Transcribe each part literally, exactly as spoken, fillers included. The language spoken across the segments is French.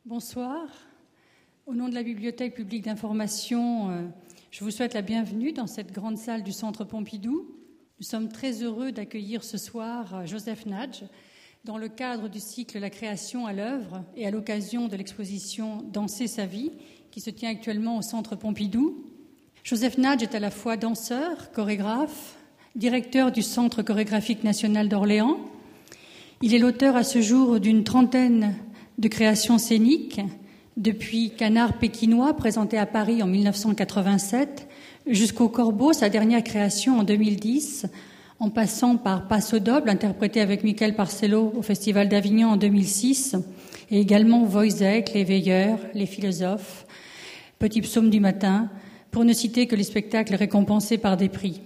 Bonsoir. Au nom de la Bibliothèque publique d'information, euh, je vous souhaite la bienvenue dans cette grande salle du Centre Pompidou. Nous sommes très heureux d'accueillir ce soir Joseph Nagy dans le cadre du cycle La création à l'œuvre et à l'occasion de l'exposition Danser sa vie qui se tient actuellement au Centre Pompidou. Joseph Nagy est à la fois danseur, chorégraphe, directeur du Centre chorégraphique national d'Orléans. Il est l'auteur à ce jour d'une trentaine de créations scéniques, depuis Canard pékinois, présenté à Paris en mille neuf cent quatre-vingt-sept, jusqu'au Corbeau, sa dernière création en deux mille dix, en passant par Passo Doble, interprété avec Michael Parcello au Festival d'Avignon en deux mille six, et également Wojciech, Les Veilleurs, Les Philosophes, Petit Psaume du matin, pour ne citer que les spectacles récompensés par des prix.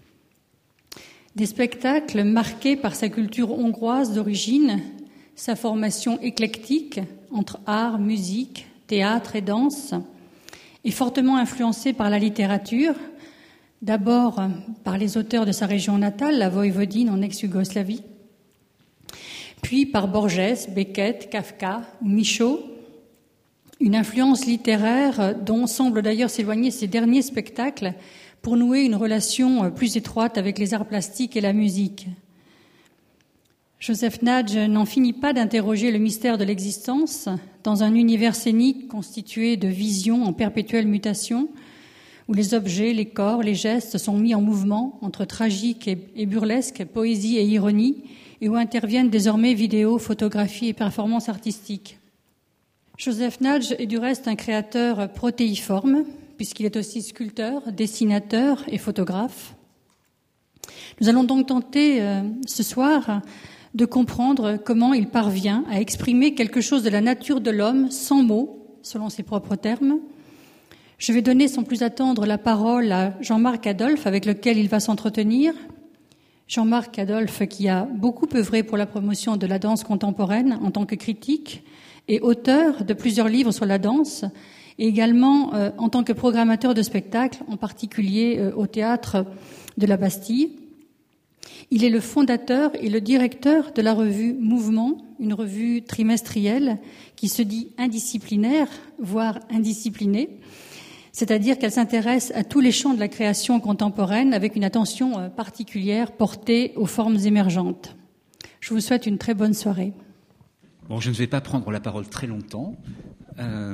Des spectacles marqués par sa culture hongroise d'origine, sa formation éclectique entre art, musique, théâtre et danse, est fortement influencée par la littérature, d'abord par les auteurs de sa région natale, la Voïvodine en ex-Yougoslavie, puis par Borges, Beckett, Kafka ou Michaud, une influence littéraire dont semblent d'ailleurs s'éloigner ses derniers spectacles pour nouer une relation plus étroite avec les arts plastiques et la musique. Joseph Nagy n'en finit pas d'interroger le mystère de l'existence dans un univers scénique constitué de visions en perpétuelle mutation, où les objets, les corps, les gestes sont mis en mouvement entre tragique et burlesque, poésie et ironie, et où interviennent désormais vidéos, photographies et performances artistiques. Joseph Nagy est du reste un créateur protéiforme, puisqu'il est aussi sculpteur, dessinateur et photographe. Nous allons donc tenter euh, ce soir de comprendre comment il parvient à exprimer quelque chose de la nature de l'homme sans mots, selon ses propres termes. Je vais donner sans plus attendre la parole à Jean-Marc Adolphe, avec lequel il va s'entretenir. Jean-Marc Adolphe, qui a beaucoup œuvré pour la promotion de la danse contemporaine en tant que critique et auteur de plusieurs livres sur la danse, et également euh, en tant que programmateur de spectacles, en particulier euh, au Théâtre de la Bastille. Il est le fondateur et le directeur de la revue Mouvement, une revue trimestrielle qui se dit indisciplinaire, voire indisciplinée, c'est-à-dire qu'elle s'intéresse à tous les champs de la création contemporaine avec une attention particulière portée aux formes émergentes. Je vous souhaite une très bonne soirée. Bon, je ne vais pas prendre la parole très longtemps. Euh,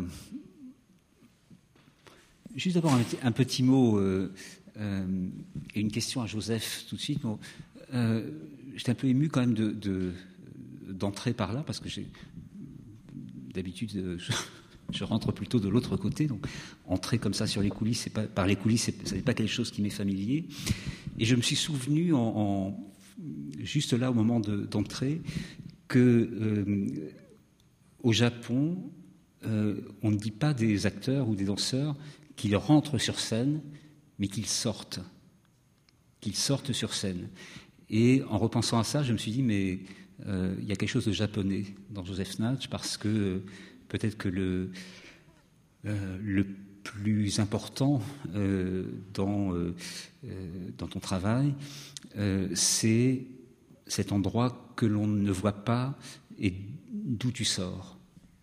juste d'abord un, un petit mot euh, euh, et une question à Joseph tout de suite. Bon, Euh, j'étais un peu ému quand même de, de, d'entrer par là, parce que j'ai, d'habitude, je, je rentre plutôt de l'autre côté. Donc, entrer comme ça sur les coulisses, c'est pas, par les coulisses, c'est, ça n'est pas quelque chose qui m'est familier. Et je me suis souvenu, en, en, juste là, au moment de, d'entrer, que euh, au Japon, euh, on ne dit pas des acteurs ou des danseurs qu'ils rentrent sur scène, mais qu'ils sortent. Qu'ils sortent sur scène. Et en repensant à ça, je me suis dit, mais euh, il y a quelque chose de japonais dans Joseph Nagy, parce que euh, peut-être que le, euh, le plus important euh, dans, euh, dans ton travail, euh, c'est cet endroit que l'on ne voit pas et d'où tu sors.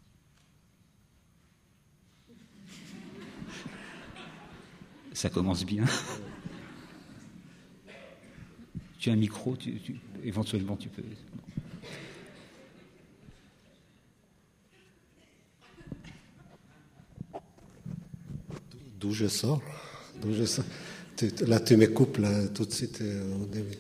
Ça commence bien. Tu as un micro, tu, tu, éventuellement tu peux. D'où je sors, d'où je sors. Tu, là, tu me coupes là, tout de suite euh, au début.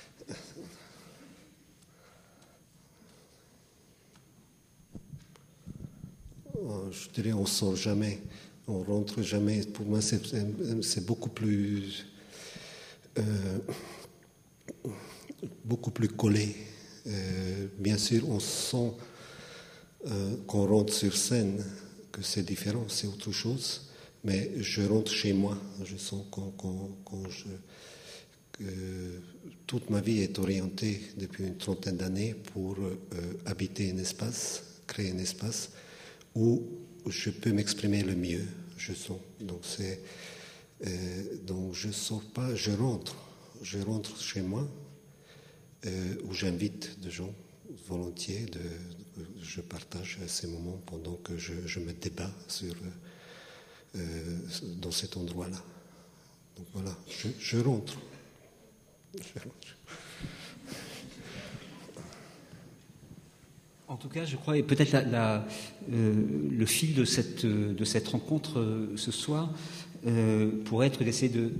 Je dirais, on sort jamais, on rentre jamais. Pour moi, c'est, c'est beaucoup plus. Euh, beaucoup plus collé. Euh, bien sûr, on sent euh, qu'on rentre sur scène, que c'est différent, c'est autre chose, mais je rentre chez moi. Je sens qu'on, qu'on, qu'on je, que toute ma vie est orientée depuis une trentaine d'années pour euh, habiter un espace, créer un espace où je peux m'exprimer le mieux, je sens. Donc, c'est, euh, donc je ne sors pas, je rentre. Je rentre chez moi, euh, où j'invite des gens volontiers de, je partage ces moments pendant que je, je me débat sur, euh, dans cet endroit-là. Donc voilà, je, je rentre. Je rentre. En tout cas, je crois, et peut-être la, la, euh, le fil de cette, de cette rencontre euh, ce soir euh, pourrait être d'essayer de,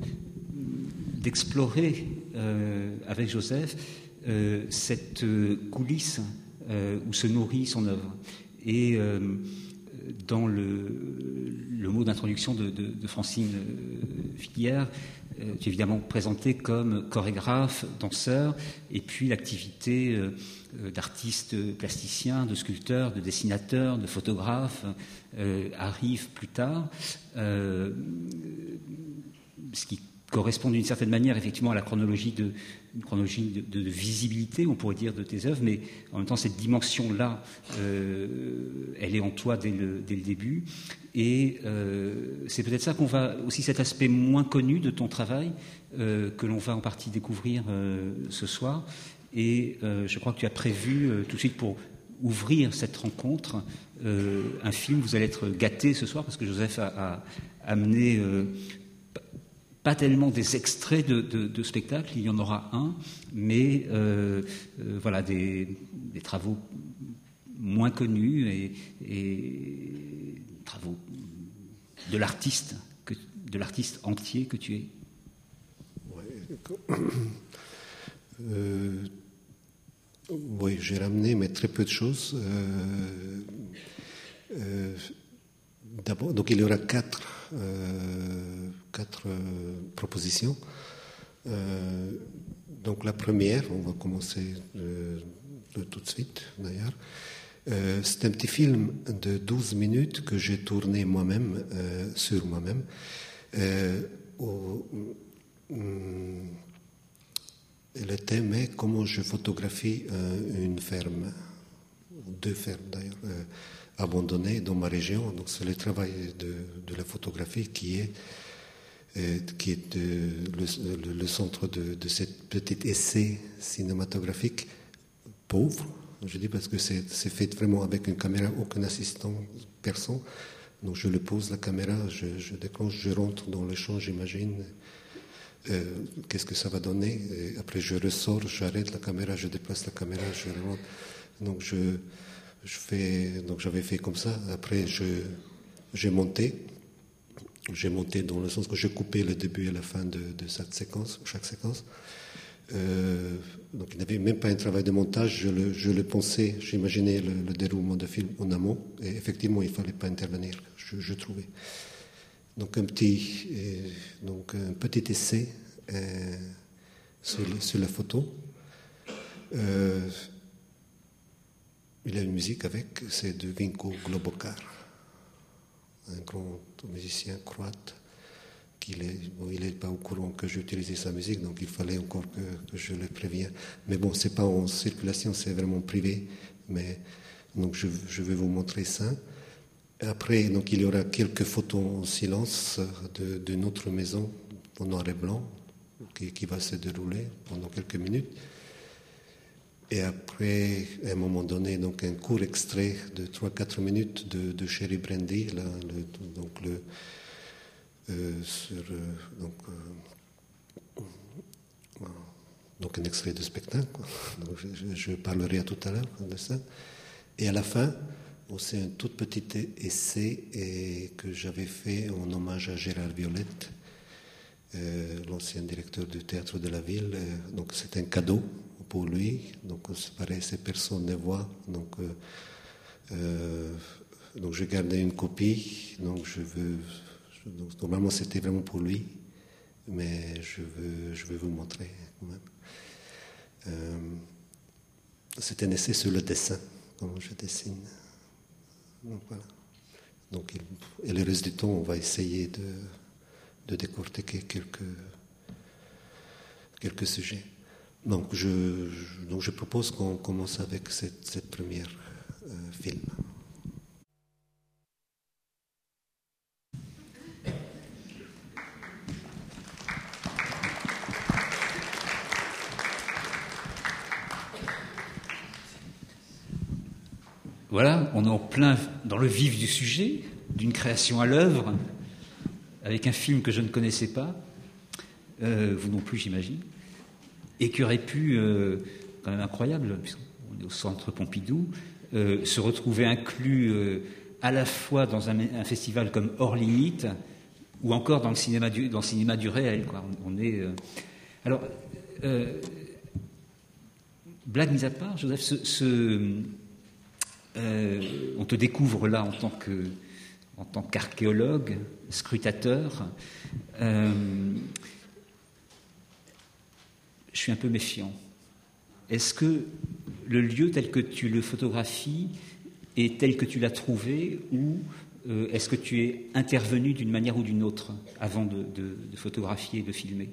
d'explorer euh, avec Joseph euh, cette coulisse euh, où se nourrit son œuvre. Et euh, dans le, le mot d'introduction de, de, de Francine Filière, euh, tu es évidemment présenté comme chorégraphe, danseur, et puis l'activité euh, d'artiste plasticien, de sculpteur, de dessinateur, de photographe euh, arrive plus tard, euh, ce qui correspond d'une certaine manière effectivement à la chronologie de, une chronologie de, de, de visibilité, on pourrait dire, de tes œuvres, mais en même temps cette dimension-là, euh, elle est en toi dès le, dès le début, et euh, c'est peut-être ça qu'on va, aussi cet aspect moins connu de ton travail, euh, que l'on va en partie découvrir euh, ce soir. Et euh, je crois que tu as prévu euh, tout de suite pour ouvrir cette rencontre euh, un film. Vous allez être gâtés ce soir parce que Joseph a, a amené euh, pas tellement des extraits de, de, de spectacles, il y en aura un, mais euh, euh, voilà des, des travaux moins connus et, et travaux de l'artiste, que, de l'artiste entier que tu es. Ouais, euh, oui, j'ai ramené, mais très peu de choses. Euh, euh, d'abord, donc il y aura quatre, euh, quatre euh, propositions. Euh, donc la première, on va commencer de, de tout de suite d'ailleurs. Euh, c'est un petit film de douze minutes que j'ai tourné moi-même, euh, sur moi-même. Euh, au, hum, Et le thème est comment je photographie euh, une ferme, deux fermes d'ailleurs, euh, abandonnées dans ma région. Donc c'est le travail de, de la photographie qui est, euh, qui est de, le, le, le centre de, de cette petite essai cinématographique pauvre. Je dis parce que c'est, c'est fait vraiment avec une caméra, aucun assistant, personne. Donc je le pose la caméra, je, je déclenche, je rentre dans le champ, j'imagine. Euh, qu'est-ce que ça va donner? Et après je ressors, j'arrête la caméra, je déplace la caméra, je remonte. Donc je, je fais, donc j'avais fait comme ça. Après je, j'ai monté, j'ai monté dans le sens que j'ai coupé le début et la fin de, de cette séquence, chaque séquence. Euh, donc il n'y avait même pas un travail de montage. Je le, je le pensais, j'imaginais le, le déroulement de film en amont, et effectivement il fallait pas intervenir. Je, je trouvais. Donc un petit, euh, donc un petit essai euh, sur, sur la photo. Euh, il a une musique avec, c'est de Vinko Globokar, un grand musicien croate. Qu'il est, bon, il n'est pas au courant que j'utilisais sa musique, donc il fallait encore que, que je le prévienne. Mais bon, c'est pas en circulation, c'est vraiment privé. Mais donc je, je vais vous montrer ça. Après, donc, il y aura quelques photos en silence de, de notre maison en noir et blanc qui, qui va se dérouler pendant quelques minutes. Et après, à un moment donné, donc un court extrait de trois à quatre minutes de, de Cherry Brandy, là, le, donc, le, euh, sur, euh, donc, euh, donc un extrait de spectacle. Donc, je, je parlerai tout à l'heure de ça. Et à la fin, c'est un tout petit essai et que j'avais fait en hommage à Gérard Violette, euh, l'ancien directeur du théâtre de la ville. Euh, donc c'est un cadeau pour lui. Donc c'est pareil, ces personnes ne voient. Donc, euh, euh, donc j'ai gardé une copie. Donc je veux. Donc, normalement c'était vraiment pour lui, mais je veux, je veux vous montrer quand même. Euh, c'est un essai sur le dessin, comment je dessine. Donc voilà. Donc, il, et le reste du temps, on va essayer de, de décortiquer quelques, quelques sujets. Donc je, je, donc je propose qu'on commence avec cette, cette première euh, film. voilà, on est en plein dans le vif du sujet, d'une création à l'œuvre, avec un film que je ne connaissais pas, euh, vous non plus j'imagine, et qui aurait pu, euh, quand même incroyable, puisqu'on est au Centre Pompidou, euh, se retrouver inclus euh, à la fois dans un, un festival comme Hors Limite, ou encore dans le cinéma du, dans le cinéma du réel, quoi. On, on est, euh... alors, euh, blague mise à part, Joseph, ce, ce, euh, on te découvre là en tant que, en tant qu'archéologue, scrutateur. Euh, je suis un peu méfiant. Est-ce que le lieu tel que tu le photographies est tel que tu l'as trouvé, ou Euh, est-ce que tu es intervenu d'une manière ou d'une autre avant de, de, de photographier et de filmer?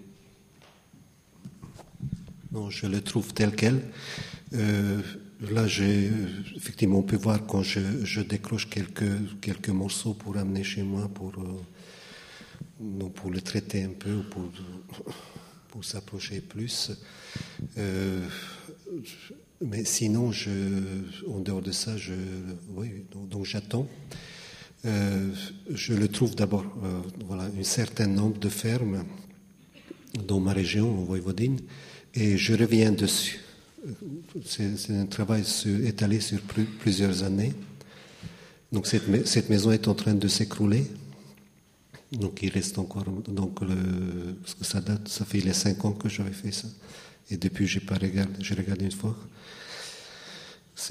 Non, je le trouve tel quel. Euh, là, j'ai, effectivement, on peut voir quand je, je décroche quelques, quelques morceaux pour amener chez moi, pour, euh, non, pour le traiter un peu, pour, pour s'approcher plus. Euh, mais sinon, je, en dehors de ça, je, oui, donc, donc j'attends. Euh, je le trouve d'abord, euh, voilà, un certain nombre de fermes dans ma région, en Voïvodine, et je reviens dessus. C'est, c'est un travail sur, étalé sur plus, plusieurs années. Donc cette, cette maison est en train de s'écrouler. Donc il reste encore, donc le, parce que ça date, ça fait les cinq ans que j'avais fait ça, et depuis j'ai pas regardé, j'ai regardé une fois. C'est,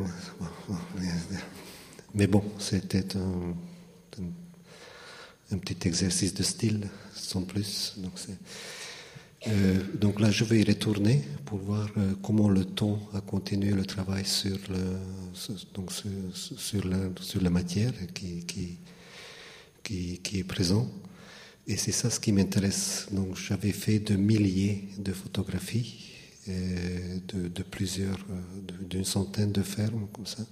mais bon, c'était un, un, un petit exercice de style, sans plus. Donc, c'est, euh, donc là, je vais y retourner pour voir euh, comment le temps a continué le travail sur, le, sur, donc sur, sur, la, sur la matière qui, qui, qui, qui est présent. Et c'est ça ce qui m'intéresse. Donc, j'avais fait de milliers de photographies, euh, de, de plusieurs, de, d'une centaine de fermes, comme ça.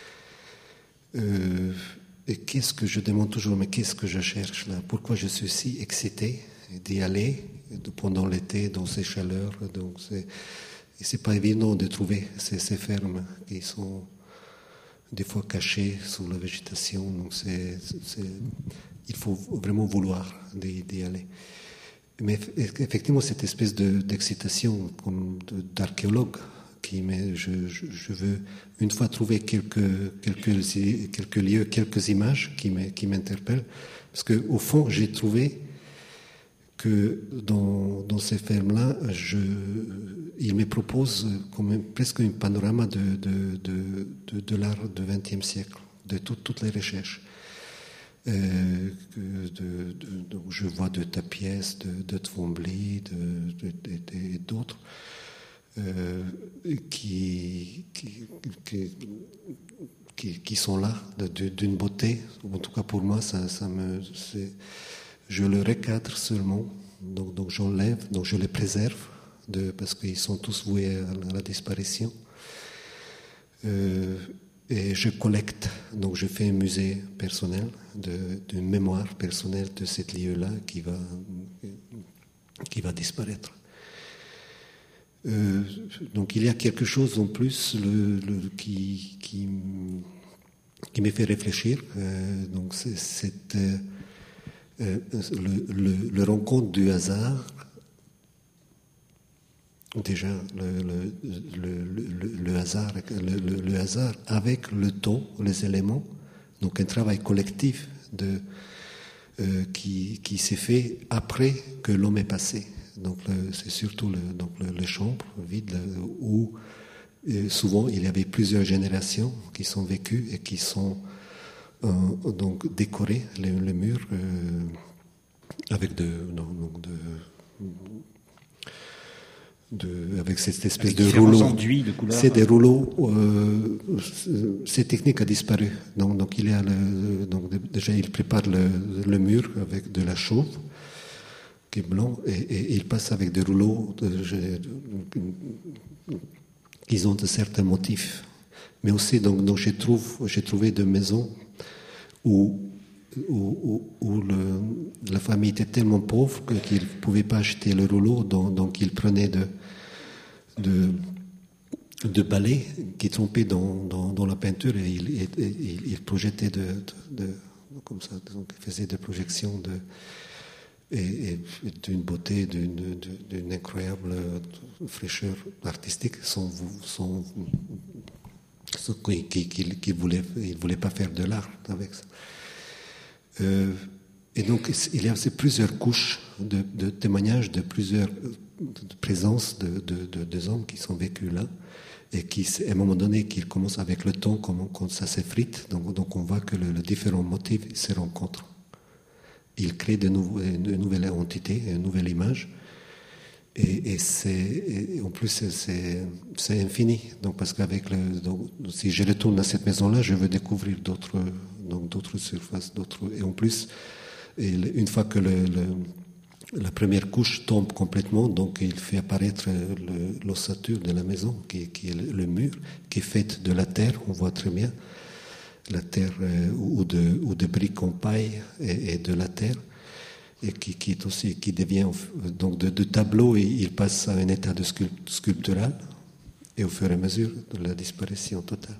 Euh, et qu'est-ce que je demande toujours, mais qu'est-ce que je cherche là? Pourquoi je suis si excité d'y aller pendant l'été dans ces chaleurs? Donc c'est, et c'est pas évident de trouver ces, ces fermes qui sont des fois cachées sous la végétation. Donc c'est, c'est, il faut vraiment vouloir d'y, d'y aller. Mais effectivement, cette espèce de, d'excitation comme de, d'archéologue. Qui, mais je, je, je veux une fois trouver quelques, quelques, quelques lieux, quelques images qui, qui m'interpellent, parce qu'au fond, j'ai trouvé que dans, dans ces fermes-là, je, ils me proposent comme un, presque un panorama de, de, de, de, de l'art du vingtième siècle, de tout, toutes les recherches. Euh, de, de, de, je vois de Tapiès, de, de Twombly, de, de, de, de, d'autres. Euh, qui, qui, qui, qui sont là de, d'une beauté, en tout cas pour moi ça, ça me, c'est, je le recadre seulement, donc, donc j'enlève, donc je les préserve de, parce qu'ils sont tous voués à, à la disparition, euh, et je collecte, donc je fais un musée personnel de, d'une mémoire personnelle de ce lieu-là qui va, qui va disparaître. Euh, donc il y a quelque chose en plus le, le, qui, qui, qui me fait réfléchir. Euh, donc c'est, c'est euh, euh, le, le, le rencontre du hasard. Déjà le, le, le, le, le hasard, le, le, le hasard avec le temps, les éléments. Donc un travail collectif de, euh, qui, qui s'est fait après que l'homme est passé. Donc le, c'est surtout le, donc le, les chambres vides le, où euh, souvent il y avait plusieurs générations qui sont vécues et qui sont euh, donc décorées les, les murs euh, avec de, donc de, de avec cette espèce avec de rouleaux. Enduits de couleurs. C'est des rouleaux. Euh, cette technique a disparu. Donc, donc il y a le, donc déjà il prépare le, le mur avec de la chauve qui est blanc, et, et, et il passe avec des rouleaux de, de, de, qui ont de certains motifs. Mais aussi, donc, donc j'ai, trouve, j'ai trouvé des maisons où, où, où, où le, la famille était tellement pauvre qu'ils ne pouvaient pas acheter le rouleau, donc, donc ils prenaient de, de, de balai qui trompait dans, dans, dans la peinture et il, et, et, il projetait de, de, de comme ça, donc il faisait des projections de et, et d'une beauté, d'une, d'une incroyable fraîcheur artistique, sans, sans, sans qu'il, qu'il, qu'il voulait, il voulait pas faire de l'art avec ça. Euh, et donc il y a aussi plusieurs couches de, de témoignages de plusieurs de présences de, de, de, de hommes qui sont vécus là. Et qui, à un moment donné, qui commence avec le temps, quand, quand ça s'effrite, donc, donc on voit que le, le différents motifs se rencontrent. Il crée de, nouveau, de nouvelles entités, une nouvelle image, et, et c'est, et en plus c'est, c'est infini. Donc parce qu'avec le, donc, si je retourne à cette maison-là, je veux découvrir d'autres, donc d'autres surfaces, d'autres, et en plus, et une fois que le, le la première couche tombe complètement, donc il fait apparaître le, l'ossature de la maison, qui, qui est le, le mur, qui est fait de la terre, on voit très bien, la terre euh, ou, de, ou de briques en paille et, et de la terre, et qui, qui est aussi, qui devient, donc de, de tableau, il passe à un état de sculpt, sculptural, et au fur et à mesure de la disparition totale.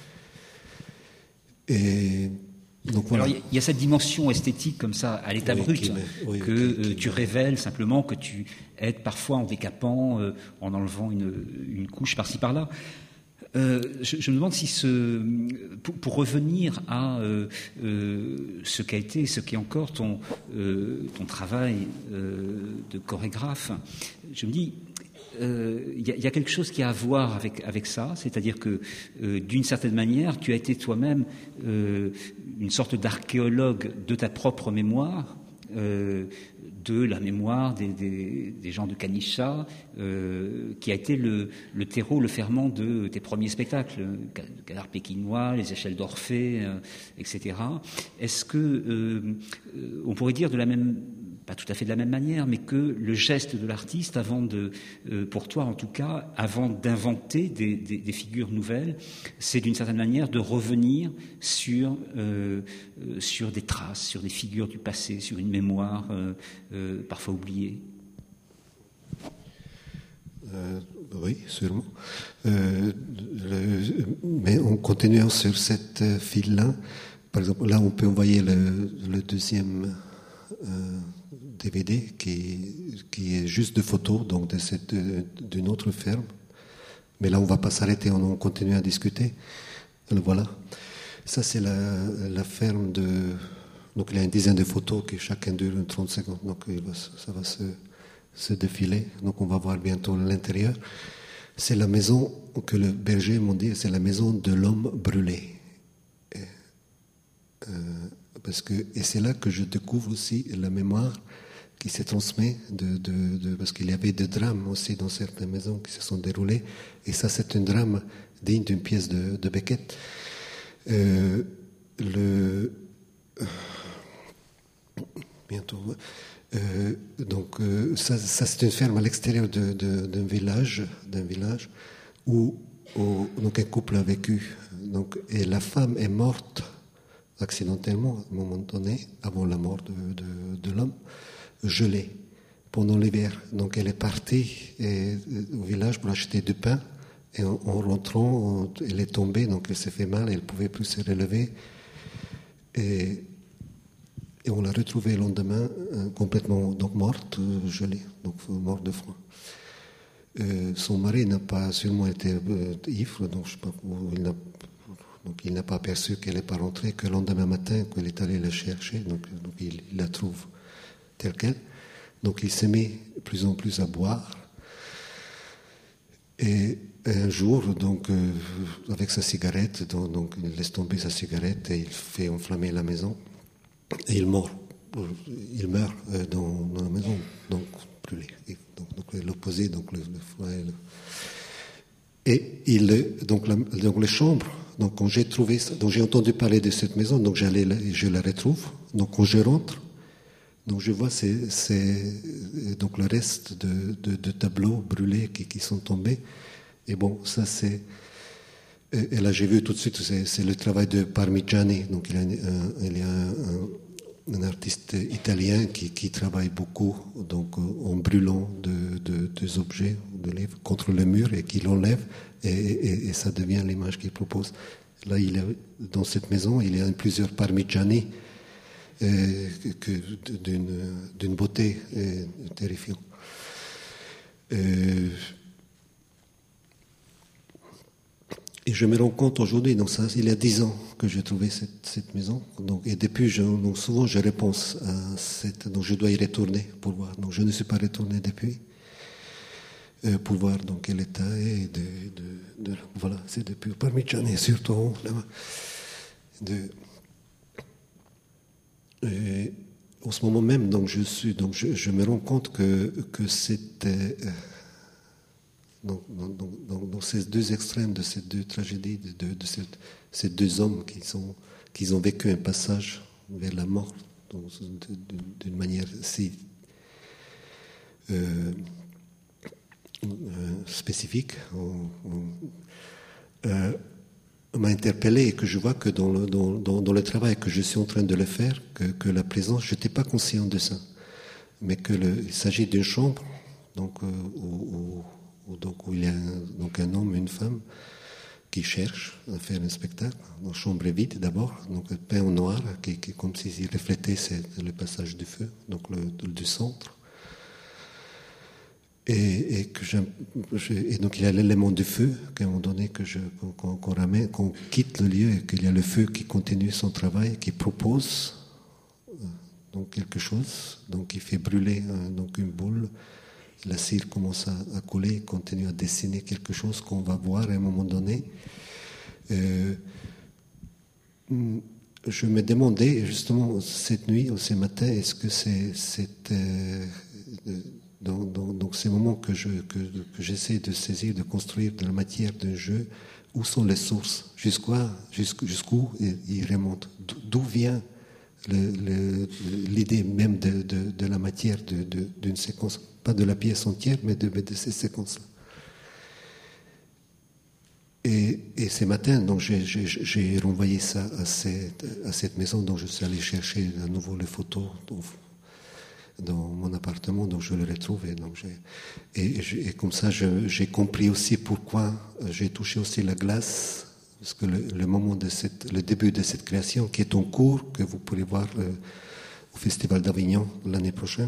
Et donc, voilà. Alors, il y a cette dimension esthétique comme ça, à l'état oui, brut, met, oui, que qui, qui, euh, tu révèles simplement, que tu aides parfois en décapant, euh, en enlevant une, une couche par-ci par-là. Euh, je, je me demande si ce, pour, pour revenir à euh, euh, ce qu'a été, ce qu'est encore ton, euh, ton travail euh, de chorégraphe, je me dis, il euh, y, y a quelque chose qui a à voir avec, avec ça, c'est-à-dire que euh, d'une certaine manière, tu as été toi-même euh, une sorte d'archéologue de ta propre mémoire, euh, de la mémoire des, des, des gens de Kanisha, euh, qui a été le, le terreau, le ferment de tes premiers spectacles, le canard pékinois, les échelles d'Orphée, euh, et cetera. Est-ce que euh, on pourrait dire de la même, pas tout à fait de la même manière, mais que le geste de l'artiste, avant de, euh, pour toi en tout cas, avant d'inventer des, des, des figures nouvelles, c'est d'une certaine manière de revenir sur, euh, sur des traces, sur des figures du passé, sur une mémoire euh, euh, parfois oubliée. Euh, oui, sûrement. Euh, le, mais en continuant sur cette file-là, par exemple, là on peut envoyer le, le deuxième euh, D V D qui, qui est juste de photos, donc de cette, d'une autre ferme. Mais là, on ne va pas s'arrêter, on, on continue à discuter. Le voilà. Ça, c'est la, la ferme de... Donc, il y a une dizaine de photos qui chacun dure trente secondes. Donc, il va, ça va se, se défiler. Donc, on va voir bientôt l'intérieur. C'est la maison que le berger m'a dit, c'est la maison de l'homme brûlé. Et, euh, parce que, et c'est là que je découvre aussi la mémoire qui se transmet, de, de, de, parce qu'il y avait des drames aussi dans certaines maisons qui se sont déroulés. Et ça, c'est un drame digne d'une pièce de, de Beckett. Euh, le, euh, bientôt. Euh, donc, euh, ça, ça, c'est une ferme à l'extérieur de, de, d'un village, d'un village où, où donc un couple a vécu. Donc, et la femme est morte accidentellement à un moment donné, avant la mort de, de, de l'homme, gelée pendant l'hiver. Donc, elle est partie et, au village pour acheter du pain. Et en, en rentrant, elle est tombée, donc elle s'est fait mal, elle ne pouvait plus se relever. Et, et on l'a retrouvée le lendemain, euh, complètement donc morte, euh, gelée, donc morte de froid. Euh, son mari n'a pas sûrement été euh, ivre, donc, je sais pas, il n'a, donc il n'a pas aperçu qu'elle n'est pas rentrée, que le lendemain matin, qu'il est allé la chercher, donc, donc il, il la trouve telle qu'elle. Donc il s'est mis de plus en plus à boire. Et un jour, donc, euh, avec sa cigarette, donc, donc il laisse tomber sa cigarette et il fait enflammer la maison. Et il meurt, il meurt euh, dans, dans la maison, donc brûlé. Donc, donc l'opposé, donc le, le foie. Et, le... et il, donc, la, donc les chambres. Donc quand j'ai trouvé, ça, donc j'ai entendu parler de cette maison, donc j'allais, je la retrouve. Donc quand je rentre, donc je vois c'est, c'est donc le reste de, de, de tableaux brûlés qui, qui sont tombés. Et bon, ça c'est... Et là j'ai vu tout de suite, c'est, c'est le travail de Parmigiani. Donc il y a, un, il y a un, un, un artiste italien qui, qui travaille beaucoup donc, en brûlant de, de, des objets, de livres contre le mur et qui l'enlève et, et, et ça devient l'image qu'il propose. Là, il est, dans cette maison, il y a plusieurs parmigiani euh, que, d'une, d'une beauté euh, terrifiante. Euh, Et je me rends compte aujourd'hui, donc ça, il y a dix ans que j'ai trouvé cette, cette maison. Donc, et depuis, je, donc souvent, je réponds à cette. Donc, je dois y retourner pour voir. Donc, je ne suis pas retourné depuis euh, pour voir dans quel état est. De, de, de, voilà, c'est depuis Parmigiani, surtout là-bas. De, et, en ce moment même, donc, je suis. Donc, je, je me rends compte que que c'était. Euh, Donc, dans, dans, dans ces deux extrêmes de ces deux tragédies, de, de, de cette, ces deux hommes qui, sont, qui ont vécu un passage vers la mort donc, d'une manière si euh, euh, spécifique, on, on, euh, m'a interpellé et que je vois que dans le, dans, dans, dans le travail que je suis en train de le faire, que, que la présence, je n'étais pas conscient de ça, mais qu'il s'agit d'une chambre donc, euh, où, où Donc, où il y a un, donc un homme et une femme qui cherchent à faire un spectacle. Dans chambre vide d'abord, donc peint en noir, qui, qui, comme s'il reflétait le passage du feu, donc le, du centre. Et, et, que je, je, et donc il y a l'élément du feu, qu'à un moment donné que je, qu'on, qu'on ramène, qu'on quitte le lieu et qu'il y a le feu qui continue son travail, qui propose donc quelque chose, donc qui fait brûler donc une boule. La cire commence à, à couler, continue à dessiner quelque chose qu'on va voir à un moment donné. Euh, je me demandais justement cette nuit ou ce matin, est-ce que c'est, c'est euh, dans, dans, dans ces moments que, je, que, que j'essaie de saisir, de construire de la matière d'un jeu, où sont les sources, jusqu'où, jusqu'où ils remontent, d'où vient le, le, l'idée même de, de, de la matière de, de, d'une séquence. Pas de la pièce entière, mais de, de ces séquences-là. Et, et ce matin, donc j'ai, j'ai, j'ai renvoyé ça à cette, à cette maison, donc je suis allé chercher à nouveau les photos dans, dans mon appartement, donc je les retrouve. Et, donc j'ai, et, et, et comme ça, je, j'ai compris aussi pourquoi j'ai touché aussi la glace, parce que le, le moment de cette, le début de cette création, qui est en cours, que vous pourrez voir euh, au Festival d'Avignon l'année prochaine.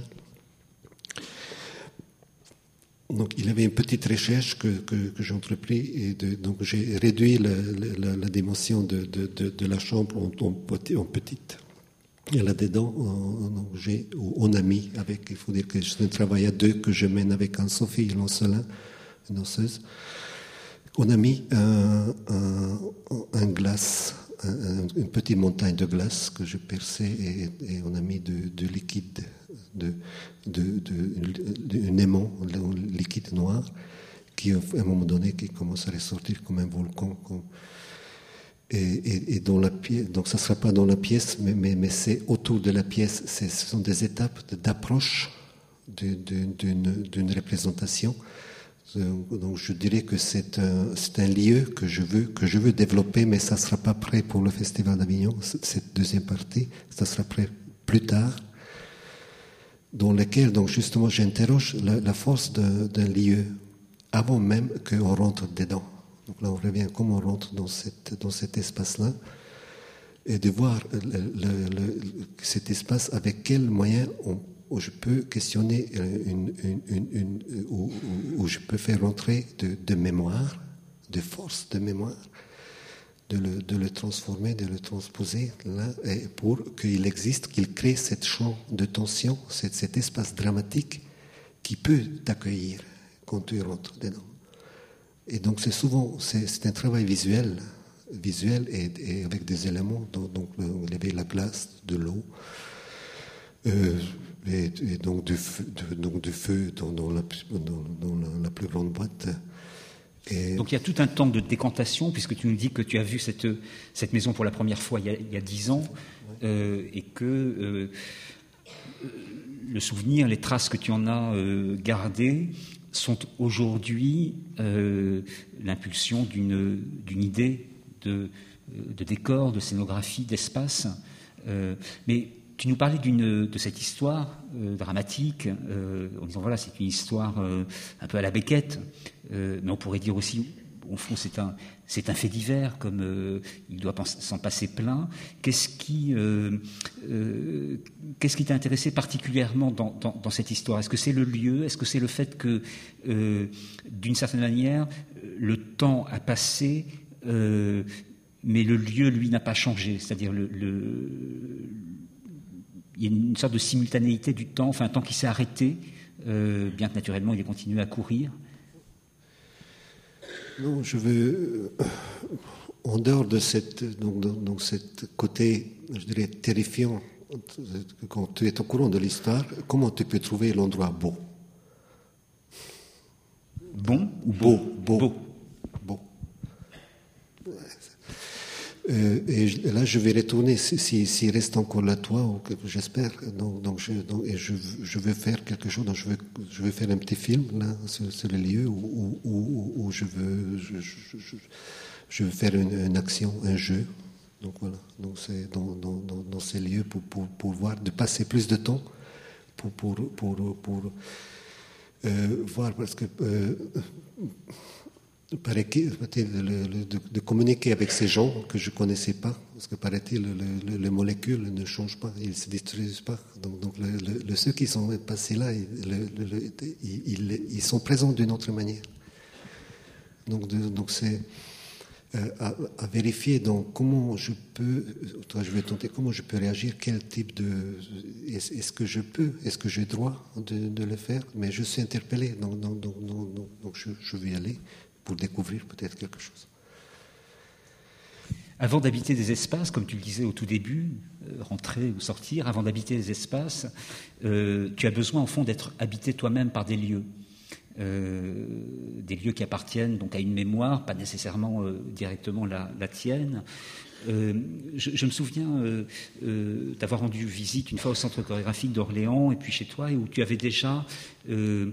Donc, il y avait une petite recherche que, que, que j'ai entrepris et de, donc j'ai réduit la, la, la dimension de, de, de, de la chambre en, en, petit, en petite. Et là-dedans, on, j'ai, on a mis avec, il faut dire que c'est un travail à deux que je mène avec Anne-Sophie Lancelin, une danseuse. On a mis un, un, un glace, un, une petite montagne de glace que je perçais et, et on a mis de, de liquide. De, de, de, de, un aimant liquide noir qui, à un moment donné, qui commence à ressortir comme un volcan. Comme, et, et, et dans la pièce, donc ça ne sera pas dans la pièce, mais, mais, mais c'est autour de la pièce. C'est, ce sont des étapes d'approche de, de, d'une, d'une représentation. Donc je dirais que c'est un, c'est un lieu que je veux, que je veux développer, mais ça ne sera pas prêt pour le Festival d'Avignon, cette deuxième partie. Ça sera prêt plus tard. Dans lequel, donc justement, j'interroge la, la force de, d'un lieu avant même qu'on rentre dedans. Donc là, on revient comment on rentre dans, cette, dans cet espace-là et de voir le, le, le, cet espace avec quels moyens on, où je peux questionner, une, une, une, une, où, où je peux faire rentrer de, de mémoire, de force de mémoire, de le, de le transformer, de le transposer là, et pour qu'il existe, qu'il crée cette champ de tension, cet, cet espace dramatique qui peut t'accueillir quand tu rentres dedans. Et donc c'est souvent, c'est, c'est un travail visuel, visuel et, et avec des éléments, donc, donc il y avait la glace, de l'eau, euh, et, et donc du feu, de, donc du feu dans, dans, la, dans, dans la, la plus grande boîte. Et donc il y a tout un temps de décantation, puisque tu nous dis que tu as vu cette, cette maison pour la première fois il y a, il y a dix ans, euh, et que euh, le souvenir, les traces que tu en as euh, gardées sont aujourd'hui euh, l'impulsion d'une, d'une idée de, de décor, de scénographie, d'espace. Euh, mais tu nous parlais d'une, de cette histoire euh, dramatique, euh, en disant voilà, c'est une histoire euh, un peu à la Beckett, euh, mais on pourrait dire aussi, au fond, c'est un, c'est un fait divers, comme euh, il doit s'en passer plein. Qu'est-ce qui, euh, euh, qu'est-ce qui t'a intéressé particulièrement dans, dans, dans cette histoire? Est-ce que c'est le lieu? Est-ce que c'est le fait que, euh, d'une certaine manière, le temps a passé, euh, mais le lieu, lui, n'a pas changé? C'est-à-dire, le, le, il y a une sorte de simultanéité du temps, enfin un temps qui s'est arrêté, euh, bien que naturellement il ait continué à courir. Non, je veux, euh, en dehors de cette, donc, donc cette côté, je dirais, terrifiant, quand tu es au courant de l'histoire, comment tu peux trouver l'endroit beau? Bon ou beau? Beau. Beau. beau. Euh, et je, là, je vais retourner, s'il si, si reste encore là, toi, ou que, j'espère. Donc, donc, je, donc, et je, je veux faire quelque chose. Donc, je veux, je veux faire un petit film là sur, sur le lieu où, où, où, où je veux, je, je, je, je veux faire une, une action, un jeu. Donc voilà. Donc c'est dans, dans, dans, dans ces lieux pour, pour, pour voir, de passer plus de temps pour, pour, pour, pour, pour euh, voir, parce que. Euh, Paraît-il, de, de, de communiquer avec ces gens que je ne connaissais pas, parce que paraît-il, le, le, les molécules ne changent pas, ils ne se détruisent pas. Donc, donc le, le, le, ceux qui sont passés là, le, le, ils, ils, ils sont présents d'une autre manière. Donc, de, donc c'est euh, à, à vérifier donc, comment je peux, toi, je vais tenter, comment je peux réagir, quel type de... Est-ce, est-ce que je peux, est-ce que j'ai droit de, de le faire? Mais je suis interpellé, donc, donc, donc, donc, donc, donc je, je vais y aller pour découvrir peut-être quelque chose. Avant d'habiter des espaces, comme tu le disais au tout début, euh, rentrer ou sortir, avant d'habiter des espaces, euh, tu as besoin au fond d'être habité toi-même par des lieux. Euh, des lieux qui appartiennent donc à une mémoire, pas nécessairement euh, directement la, la tienne. Euh, je, je me souviens euh, euh, d'avoir rendu visite une fois au Centre chorégraphique d'Orléans et puis chez toi, et où tu avais déjà euh,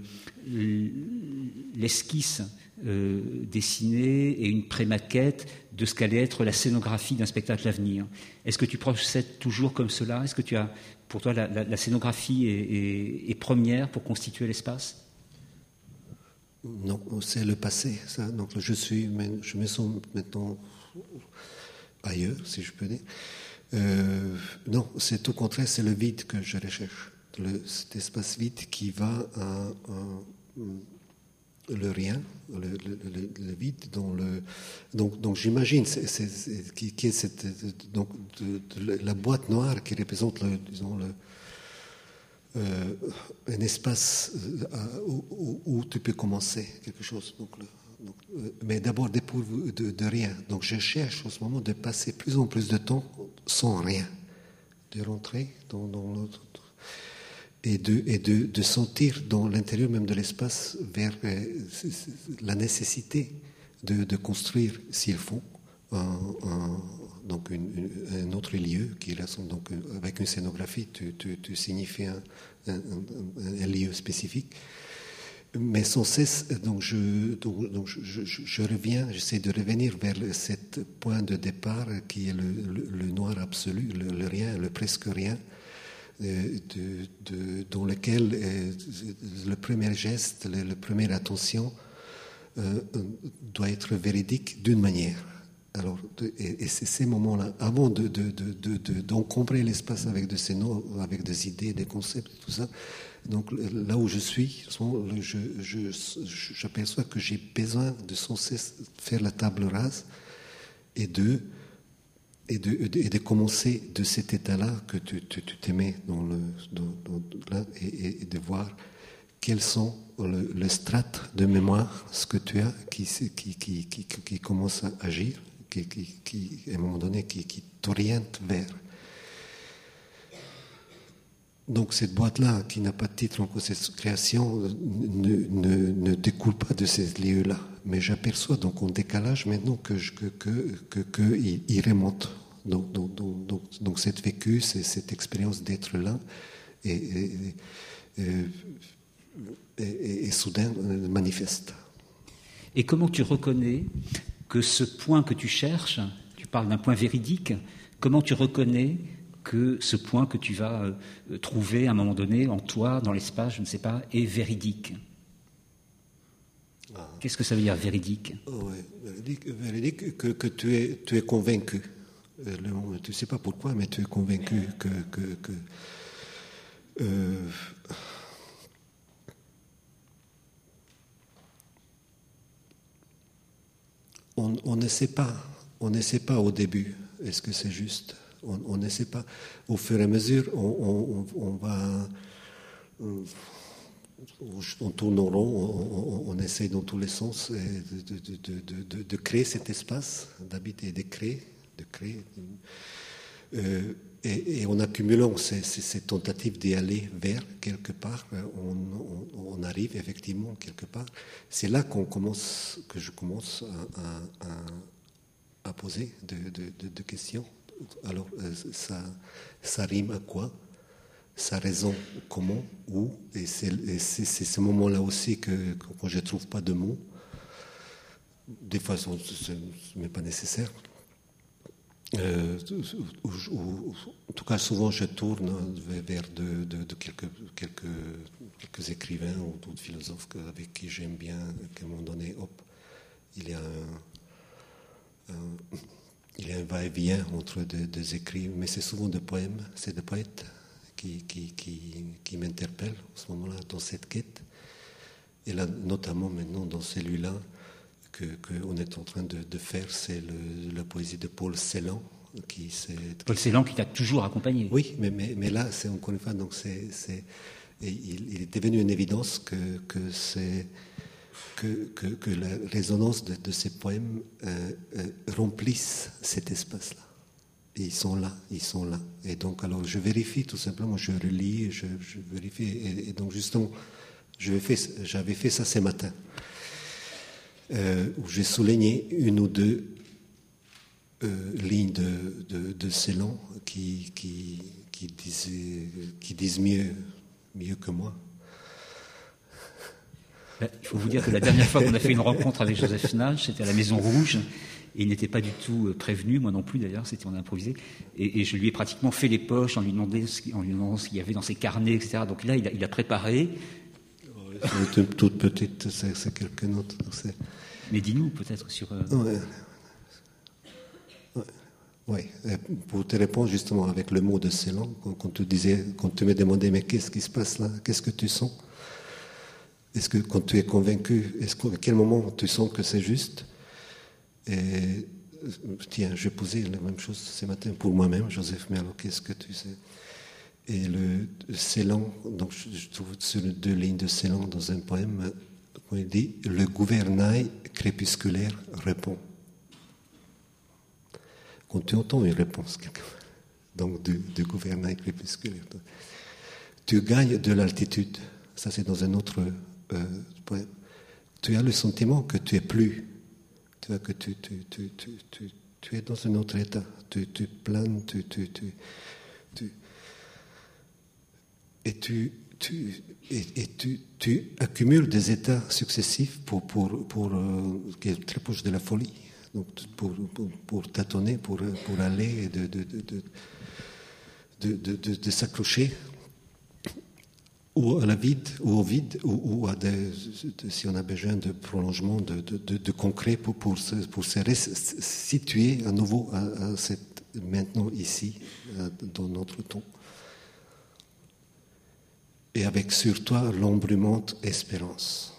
l'esquisse euh, dessinée et une pré-maquette de ce qu'allait être la scénographie d'un spectacle à venir. Est-ce que tu procèdes toujours comme cela? Est-ce que tu as, pour toi, la, la, la scénographie est, est, est première pour constituer l'espace? Non, c'est le passé, ça. Donc je suis, je me sens maintenant ailleurs, si je peux dire. Euh, non, c'est au contraire, c'est le vide que je recherche. Le, cet espace vide qui va à, à le rien, le, le, le, le vide, dans le. Donc, donc j'imagine, c'est, c'est, c'est, qui, qui est cette, donc de, de, la boîte noire qui représente le, disons le. Euh, un espace euh, où, où, où tu peux commencer quelque chose. Donc, le, donc, euh, mais d'abord dépourvu de, de rien. Donc je cherche en ce moment de passer plus en plus de temps sans rien, de rentrer dans, dans l'autre et de, et de, de sentir dans l'intérieur même de l'espace vers euh, la nécessité de, de construire, s'il faut, un, un, donc une, une, un autre lieu qui ressemble donc avec une scénographie, tu, tu, tu signifies un, un, un, un lieu spécifique, mais sans cesse. Donc je, donc, donc je, je, je reviens, j'essaie de revenir vers ce point de départ qui est le, le, le noir absolu, le, le rien, le presque rien, de, de, dans lequel euh, le premier geste, la première attention euh, doit être véridique d'une manière. Alors, et, et c'est ces moments-là, avant de, de, de, de, de, d'encombrer l'espace avec de ces noms, avec des idées, des concepts, tout ça. Donc là où je suis, je, je, je, j'aperçois que j'ai besoin de sans cesse faire la table rase et de, et de, et de commencer de cet état-là que tu, tu, tu t'aimais dans le, dans, dans, là, et, et de voir quels sont le, le strates de mémoire, ce que tu as, qui, qui, qui, qui, qui commence à agir. Qui, qui, qui, à un moment donné, qui, qui t'oriente vers. Donc cette boîte-là, qui n'a pas de titre en cette création, ne, ne, ne découle pas de ces lieux-là. Mais j'aperçois donc en décalage maintenant que, je, que, que, que, que il, il remonte. Donc, donc, donc, donc, donc cette vécu, c'est cette expérience d'être là, et, et, et, et, et soudain manifeste. Et comment tu reconnais que ce point que tu cherches, tu parles d'un point véridique, comment tu reconnais que ce point que tu vas euh, trouver à un moment donné en toi, dans l'espace, je ne sais pas, est véridique. Ah. Qu'est-ce que ça veut dire véridique? Oh, ouais. Véridique, véridique que, que tu, es, tu es convaincu. Euh, le, tu ne sais pas pourquoi, mais tu es convaincu que... que, que euh, on, on ne sait pas, on ne sait pas au début, est-ce que c'est juste? On, on ne sait pas. Au fur et à mesure, on, on, on va... On, on tourne en rond, on, on, on essaie dans tous les sens de, de, de, de, de créer cet espace, d'habiter, de créer, de créer. Euh, et, et en accumulant ces, ces, ces tentatives d'y aller vers quelque part, on, on, on arrive effectivement quelque part. C'est là qu'on commence, que je commence à, à, à poser de, de, de, de questions. Alors, ça, ça rime à quoi? Ça résonne comment? Où? Et c'est, et c'est, c'est ce moment-là aussi que, que quand je ne trouve pas de mots, des fois ce n'est pas nécessaire. Euh, ou, ou, en tout cas, souvent je tourne vers de, de, de quelques, quelques, quelques écrivains ou d'autres philosophes avec qui j'aime bien, qu'à un moment donné, hop, il y a un, un Il y a un va-et-vient entre deux, deux écrits, mais c'est souvent des poèmes, c'est des poètes qui, qui, qui, qui m'interpellent en ce moment-là dans cette quête. Et là, notamment maintenant dans celui-là que, qu'on est en train de, de faire, c'est le, la poésie de Paul Celan. Qui, c'est, Paul Celan qui t'a toujours accompagné. Oui, mais, mais, mais là, c'est encore une fois, donc c'est, c'est, il, il est devenu une évidence que, que c'est... Que, que, que la résonance de, de ces poèmes euh, euh, remplisse cet espace-là. Et ils sont là, ils sont là. Et donc, alors, je vérifie tout simplement, je relis, je, je vérifie. Et, et donc, justement, je fait, j'avais fait ça ce matin, euh, où j'ai souligné une ou deux euh, lignes de, de, de Celan qui, qui, qui, disaient, qui disent mieux, mieux que moi. Il faut vous dire que la dernière fois qu'on a fait une rencontre avec Joseph Nage, c'était à la Maison Rouge, et il n'était pas du tout prévenu, moi non plus d'ailleurs, c'était on a improvisé, et, et je lui ai pratiquement fait les poches en lui demandant ce, en lui demandant ce qu'il y avait dans ses carnets, et cetera. Donc là, il a, il a préparé. C'est une toute petite, c'est, c'est quelques notes. C'est... Mais dis-nous peut-être sur... Euh... Ouais. Ouais. Ouais. Pour te répondre justement avec le mot de Celan, quand, quand, tu disais, quand tu me demandais, mais qu'est-ce qui se passe là? Qu'est-ce que tu sens? Est-ce que quand tu es convaincu, est-ce qu'à quel moment tu sens que c'est juste? Et tiens, je posais la même chose ce matin pour moi-même, Joseph Merlo, qu'est-ce que tu sais? Et le Celan, donc je trouve sur les deux lignes de Celan dans un poème, où il dit « Le gouvernail crépusculaire répond ». Quand tu entends une réponse, donc de, de gouvernail crépusculaire, tu gagnes de l'altitude. Ça, c'est dans un autre... Euh, poème. Tu as le sentiment que tu es plus, tu vois, que tu, tu, tu, tu, tu, tu es dans un autre état, tu, tu planes, tu, tu, tu, tu et tu, tu et, et tu, tu accumules des états successifs pour pour pour euh, qui est très proche de la folie, donc pour pour, pour tâtonner, pour pour aller et de de de de, de, de, de, de s'accrocher ou à la vide, ou au vide, ou, ou à des, de, si on a besoin de prolongement de, de, de, de concret pour, pour, se, pour se situer à nouveau à, à cette, maintenant ici, à, dans notre temps. Et avec sur toi l'embrumante espérance.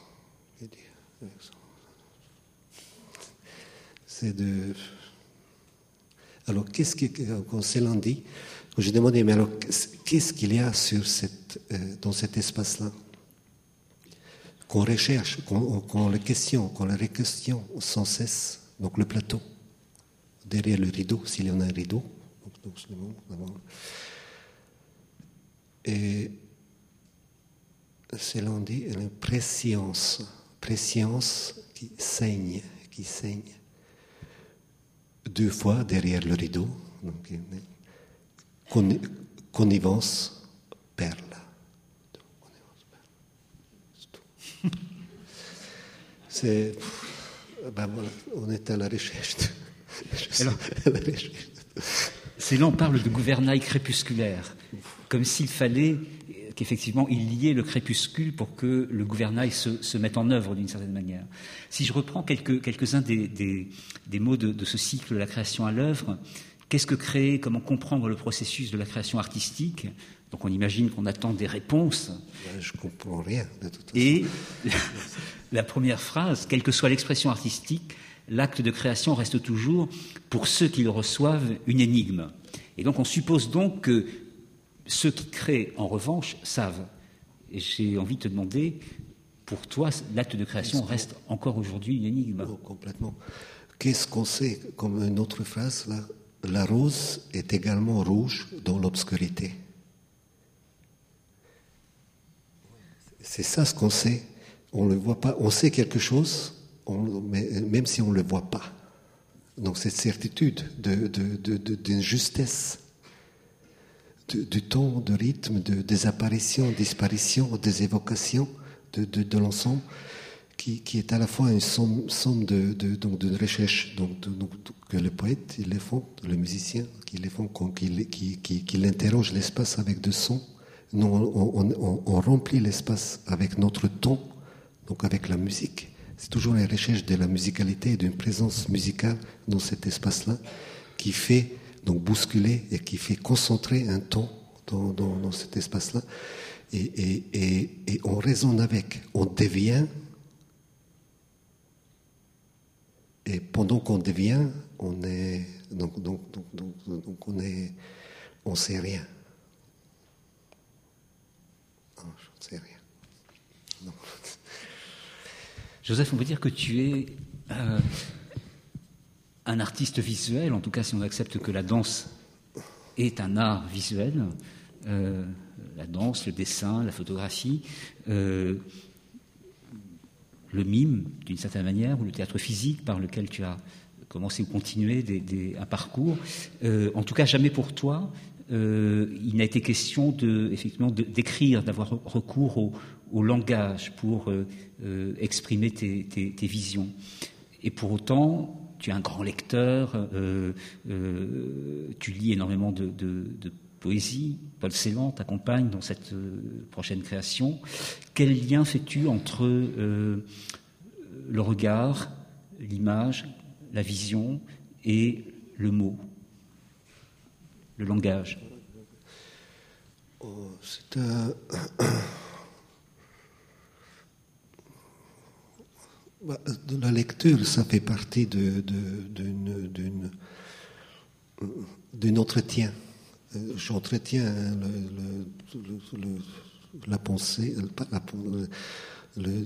C'est de... Alors, qu'est-ce que, quand Celan dit, quand j'ai demandé, mais alors, qu'est-ce qu'il y a sur cette, euh, dans cet espace-là qu'on recherche, qu'on, qu'on le questionne, qu'on le re-questionne sans cesse, donc le plateau, derrière le rideau, s'il y en a un rideau. Donc, donc, et Celan dit, une préscience, préscience qui saigne, qui saigne. Deux fois derrière le rideau, donc, connivence, perle. C'est, ben voilà, on est à la recherche. De, Alors, à la recherche. Ceylan parle de gouvernail crépusculaire, comme s'il fallait qu'effectivement il liait le crépuscule pour que le gouvernail se, se mette en œuvre d'une certaine manière. Si je reprends quelques, quelques-uns des, des, des mots de, de ce cycle de la création à l'œuvre, qu'est-ce que créer, comment comprendre le processus de la création artistique? Donc on imagine qu'on attend des réponses. Je ne comprends rien de toute façon. Et la première phrase, quelle que soit l'expression artistique, l'acte de création reste toujours, pour ceux qui le reçoivent, une énigme. Et donc on suppose donc que ceux qui créent, en revanche, savent. Et j'ai envie de te demander, pour toi, l'acte de création reste encore aujourd'hui une énigme. Oh, complètement. Qu'est-ce qu'on sait? Comme une autre phrase, là, la rose est également rouge dans l'obscurité. C'est ça ce qu'on sait. On le voit pas. On sait quelque chose, on, mais, même si on ne le voit pas. Donc cette certitude de, de, de, de, d'une justesse de, du temps, de rythme, de, des apparitions, disparitions, des évocations de, de, de l'ensemble, qui, qui est à la fois une somme, somme de, de, donc de recherche donc, de, donc, que le poète il les font, le musicien qui les font, qui, qui, qui, qui interroge l'espace avec de sons. Nous, on, on, on, on remplit l'espace avec notre ton, donc avec la musique. C'est toujours la recherche de la musicalité et d'une présence musicale dans cet espace-là qui fait donc bousculer et qui fait concentrer un ton dans, dans, dans cet espace-là. Et, et, et, et on raisonne avec, on devient, et pendant qu'on devient, on est donc donc donc donc, donc on est, on sait rien. Non, je ne sais rien. Non. Joseph, on peut dire que tu es euh, un artiste visuel, en tout cas si on accepte que la danse est un art visuel, euh, la danse, le dessin, la photographie, euh, le mime d'une certaine manière, ou le théâtre physique par lequel tu as commencé ou continué des, des, un parcours. Euh, en tout cas, jamais pour toi, euh, il n'a été question de, effectivement, de, d'écrire, d'avoir recours au, au langage pour euh, euh, exprimer tes, tes, tes visions. Et pour autant, tu es un grand lecteur, euh, euh, tu lis énormément de, de, de poésie. Paul Celan t'accompagne dans cette euh, prochaine création. Quel lien fais-tu entre euh, le regard, l'image, la vision et le mot, le langage? Oh, c'est un... Bah, de la lecture, ça fait partie de, de, d'une, d'une, d'un entretien. J'entretiens le, le, le, le, la pensée, pas la, le,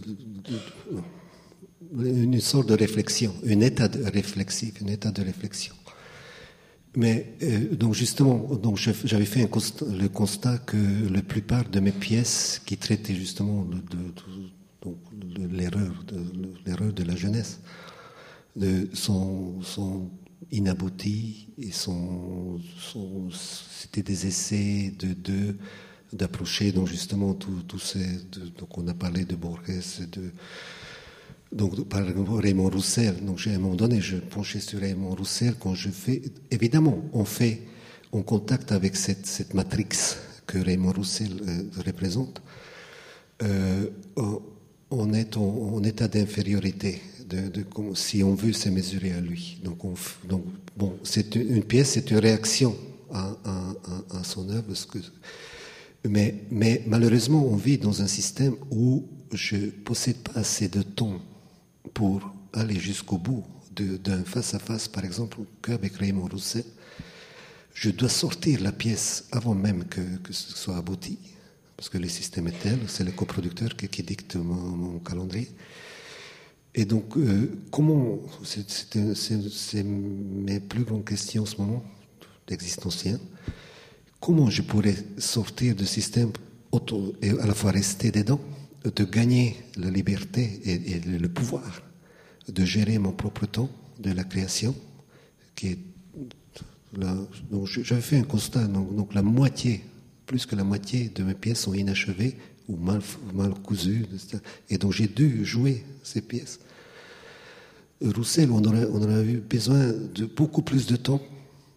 le, une sorte de réflexion, un état de réflexif, un état de réflexion. Mais euh, donc justement, donc j'avais fait un constat, le constat que la plupart de mes pièces qui traitaient justement de, de, de donc l'erreur de, l'erreur de la jeunesse de, sont, sont inabouties et sont, sont, c'était des essais de, de, d'approcher donc justement tous tout ces... De, donc on a parlé de Borges, de, donc par exemple Raymond Roussel. Donc j'ai, à un moment donné, je penchais sur Raymond Roussel quand je fais... Évidemment, on fait en contact avec cette, cette matrix que Raymond Roussel euh, représente. Euh, on est en, en état d'infériorité, de, de, si on veut se mesurer à lui. Donc, on, donc bon, c'est une, une pièce, c'est une réaction à, à, à, à son œuvre. Que, mais, mais malheureusement, on vit dans un système où je ne possède pas assez de temps pour aller jusqu'au bout de, d'un face-à-face, par exemple, qu'avec Raymond Roussel. Je dois sortir la pièce avant même que, que ce soit abouti. Parce que le système est tel, c'est le coproducteur qui, qui dicte mon, mon calendrier. Et donc, euh, comment, c'est, c'est, c'est, c'est mes plus grandes questions en ce moment, existentielles, comment je pourrais sortir du système auto, et à la fois rester dedans, de gagner la liberté et, et le pouvoir de gérer mon propre temps de la création, qui est là, donc j'avais fait un constat, donc, donc la moitié, plus que la moitié de mes pièces sont inachevées ou mal, mal cousues. Et donc j'ai dû jouer ces pièces. Roussel, on aurait, on aurait eu besoin de beaucoup plus de temps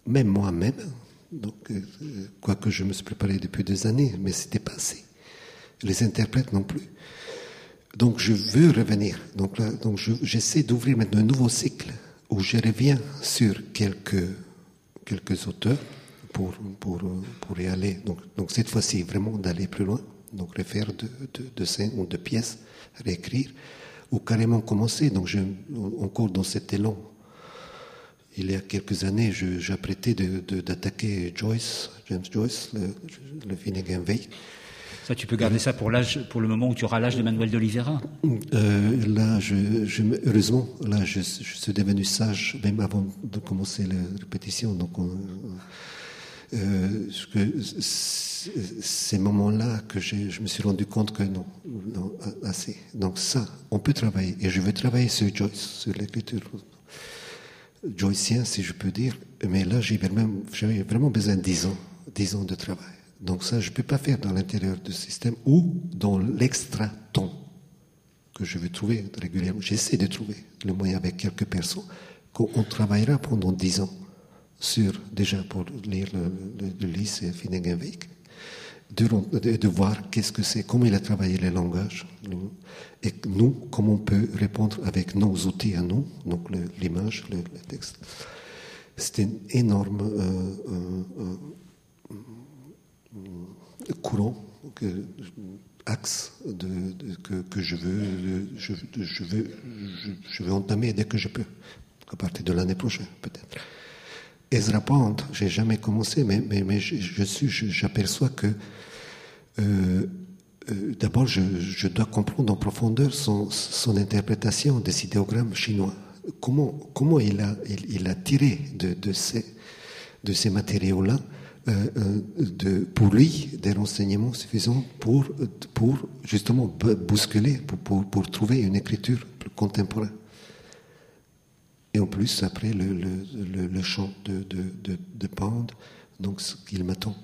même moi-même, donc, euh, quoique je me suis préparé depuis des années, mais c'était pas assez. Les interprètes non plus. Donc je veux revenir. Donc, là, donc je, j'essaie d'ouvrir maintenant un nouveau cycle où je reviens sur quelques, quelques auteurs pour, pour, pour y aller. Donc, donc cette fois-ci, vraiment d'aller plus loin. Donc refaire de, de, de scènes ou de pièces, réécrire, ou carrément commencer. Donc je, encore dans cet élan. Il y a quelques années, je, j'apprêtais de, de, d'attaquer Joyce, James Joyce, le, le Finnegan-Wake. Ça, tu peux garder ça pour l'âge, pour le moment où tu auras l'âge de Manuel d'Oliveira. Euh, là, je, je, heureusement, là, je, je suis devenu sage même avant de commencer la répétition. Donc, on, euh, que, ces moments-là que j'ai, je me suis rendu compte que non, non, assez. Donc ça, on peut travailler. Et je veux travailler sur Joyce, sur l'écriture joycien, si je peux dire. Mais là, j'ai vraiment, j'avais vraiment besoin de dix ans, dix ans de travail. Donc ça, je ne peux pas faire dans l'intérieur du système ou dans l'extra-temps que je veux trouver régulièrement. J'essaie de trouver le moyen avec quelques personnes qu'on travaillera pendant dix ans sur, déjà pour lire le, le, le lycée Finnegan-Wake, de, de, de voir qu'est-ce que c'est, comment il a travaillé les langages, et nous, comment on peut répondre avec nos outils à nous, donc le, l'image, le, le texte. C'était une énorme... Euh, euh, euh, courant, que, axe de, de, que, que je veux, de, je, de, je, veux je, je veux entamer dès que je peux, à partir de l'année prochaine peut-être. Ezra Pound, j'ai jamais commencé, mais, mais, mais je, je suis, je, j'aperçois que euh, euh, d'abord je, je dois comprendre en profondeur son, son interprétation des idéogrammes chinois. Comment, comment il a, il, il a tiré de, de ces, de ces matériaux-là Euh, de, pour lui, des renseignements suffisants pour, pour justement bousculer, pour, pour, pour trouver une écriture plus contemporaine. Et en plus, après, le, le, le, le chant de, de, de, de Pound, donc ce qu'il m'attend.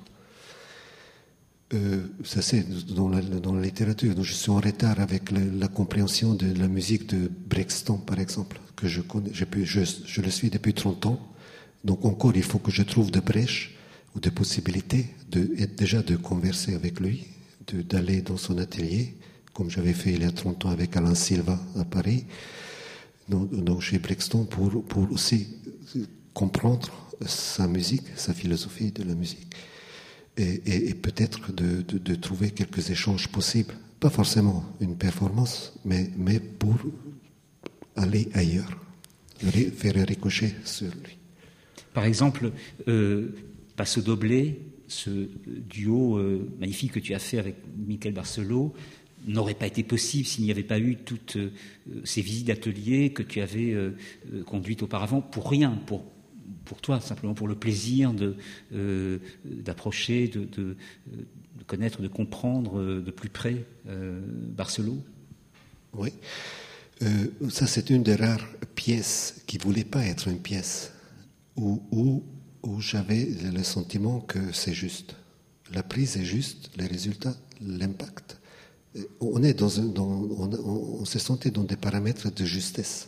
Euh, ça c'est dans la, dans la littérature. Donc je suis en retard avec le, la compréhension de la musique de Brixton, par exemple, que je connais, je, je, je le suis depuis trente ans. Donc encore, il faut que je trouve de brèches ou de possibilités de, déjà de converser avec lui, de, d'aller dans son atelier, comme j'avais fait il y a trente ans avec Alain Silva à Paris, donc, donc chez Brixton, pour, pour aussi comprendre sa musique, sa philosophie de la musique, et, et, et peut-être de, de, de trouver quelques échanges possibles, pas forcément une performance, mais, mais pour aller ailleurs, faire un ricochet sur lui. Par exemple, euh, Paso Doble, ce duo euh, magnifique que tu as fait avec Michael Barceló, n'aurait pas été possible s'il n'y avait pas eu toutes euh, ces visites d'atelier que tu avais euh, euh, conduites auparavant, pour rien, pour, pour toi, simplement pour le plaisir de, euh, d'approcher, de, de, de connaître, de comprendre euh, de plus près euh, Barceló. Oui, euh, ça c'est une des rares pièces qui ne voulait pas être une pièce, où, où où j'avais le sentiment que c'est juste. La prise est juste, les résultats, l'impact. On est dans un, dans, on, on, on se sentait dans des paramètres de justesse.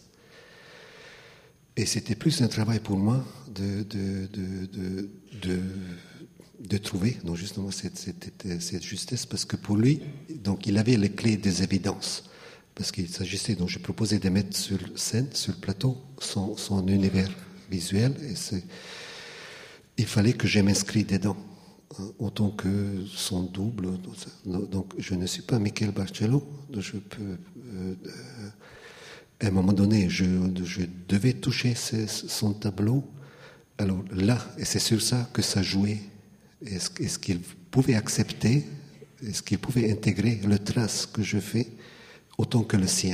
Et c'était plus un travail pour moi de, de, de, de, de, de trouver, donc justement cette, cette, cette justesse, parce que pour lui, donc il avait les clés des évidences. Parce qu'il s'agissait, donc je proposais de mettre sur scène, sur le plateau, son, son univers visuel, et c'est il fallait que je m'inscris dedans, hein, autant que son double. Donc, je ne suis pas Michael Barceló. Je peux, euh, à un moment donné, je, je devais toucher ce, son tableau. Alors là, et c'est sur ça que ça jouait. Est-ce, est-ce qu'il pouvait accepter, est-ce qu'il pouvait intégrer le trace que je fais autant que le sien?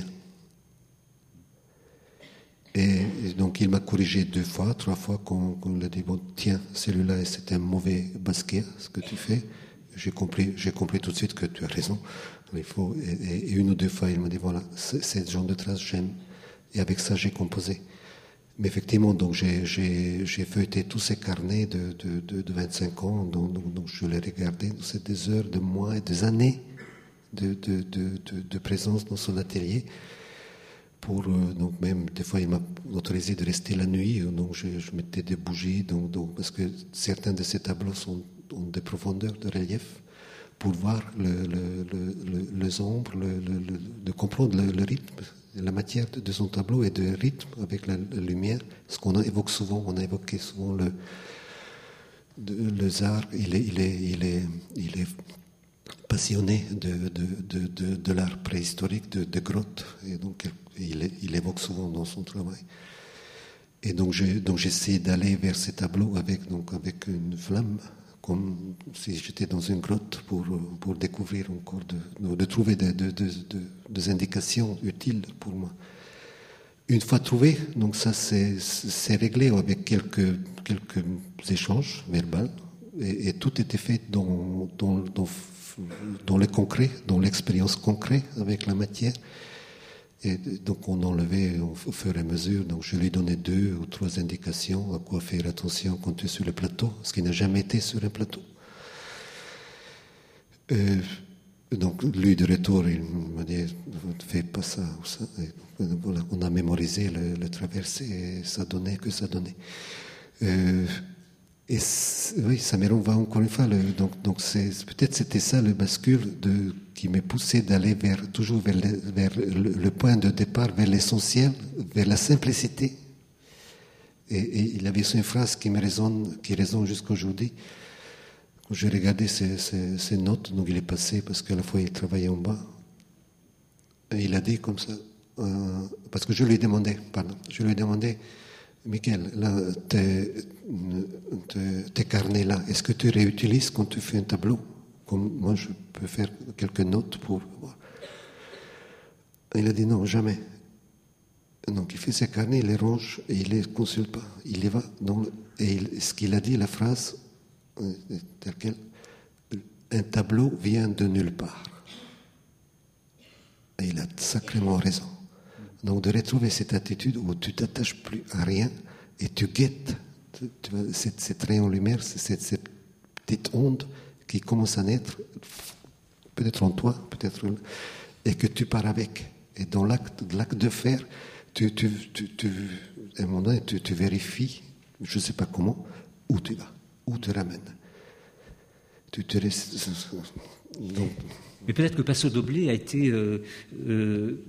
Et donc il m'a corrigé deux fois, trois fois, qu'on, qu'on lui a dit, bon, tiens, celui-là, c'est un mauvais Basquiat, ce que tu fais. J'ai compris, j'ai compris tout de suite que tu as raison. Il faut, et, et une ou deux fois, il m'a dit, voilà, c'est, c'est ce genre de trace, j'aime. Et avec ça, j'ai composé. Mais effectivement, donc j'ai, j'ai, j'ai feuilleté tous ces carnets de, de, de, de vingt-cinq ans, donc, donc, donc je les regardais, c'est des heures, des mois et des années de, de, de, de, de présence dans son atelier. pour, euh, donc même des fois il m'a autorisé de rester la nuit, donc je, je mettais des bougies, donc, donc, parce que certains de ces tableaux sont, ont des profondeurs de relief, pour voir le, le, le, le, les ombres, le, le, le, de comprendre le, le rythme, la matière de, de son tableau et de rythme avec la, la lumière. Ce qu'on évoque souvent, on a évoqué souvent le, de, le Zar, il est, il est, il est, il est passionné de, de, de, de, de l'art préhistorique, de, de grottes, et donc il, il évoque souvent dans son travail. Et donc, je, donc j'essaie d'aller vers ces tableaux avec, donc, avec une flamme, comme si j'étais dans une grotte pour, pour découvrir encore, de, de trouver des, de, de, de, des indications utiles pour moi. Une fois trouvé, donc ça c'est, c'est réglé avec quelques, quelques échanges verbaux, et, et tout était fait dans, dans, dans, dans le concret, dans l'expérience concrète avec la matière. Et donc on enlevait au fur et à mesure, donc je lui donnais deux ou trois indications à quoi faire attention quand tu es sur le plateau, ce qui n'a jamais été sur un plateau. Euh, donc lui de retour, il m'a dit fais pas ça ou ça. Et voilà, on a mémorisé le, le traversé et ça donnait que ça donnait. Euh, et oui, ça me renvoie encore une fois. Le, donc, donc c'est, peut-être c'était ça le bascule de, qui m'a poussé d'aller vers, toujours vers, le, vers le, le point de départ, vers l'essentiel, vers la simplicité. Et, et il avait une phrase qui me résonne, qui résonne jusqu'aujourd'hui. Quand j'ai regardé ses, ses, ses notes, donc il est passé parce qu'à la fois il travaillait en bas. Et il a dit comme ça, euh, parce que je lui ai demandé, pardon, je lui ai demandé, Michael, là, tes, tes, tes carnets là, est-ce que tu réutilises quand tu fais un tableau? Comme moi, je peux faire quelques notes pour voir. Il a dit non, jamais. Donc, il fait ses carnets, il les range et il les consulte pas. Il y va dans le, et il, ce qu'il a dit, la phrase, telle quelle, un tableau vient de nulle part. Et il a sacrément raison. Donc de retrouver cette attitude où tu t'attaches plus à rien et tu guettes tu, tu vois, cette, cette rayon lumière, cette, cette petite onde qui commence à naître, peut-être en toi, peut-être, et que tu pars avec. Et dans l'acte, l'acte de faire, tu, tu, tu, tu, à un moment donné, tu, tu vérifies, je ne sais pas comment, où tu vas, où tu ramènes. Tu te restes. Donc... Mais peut-être que Paso Doble a été euh, euh,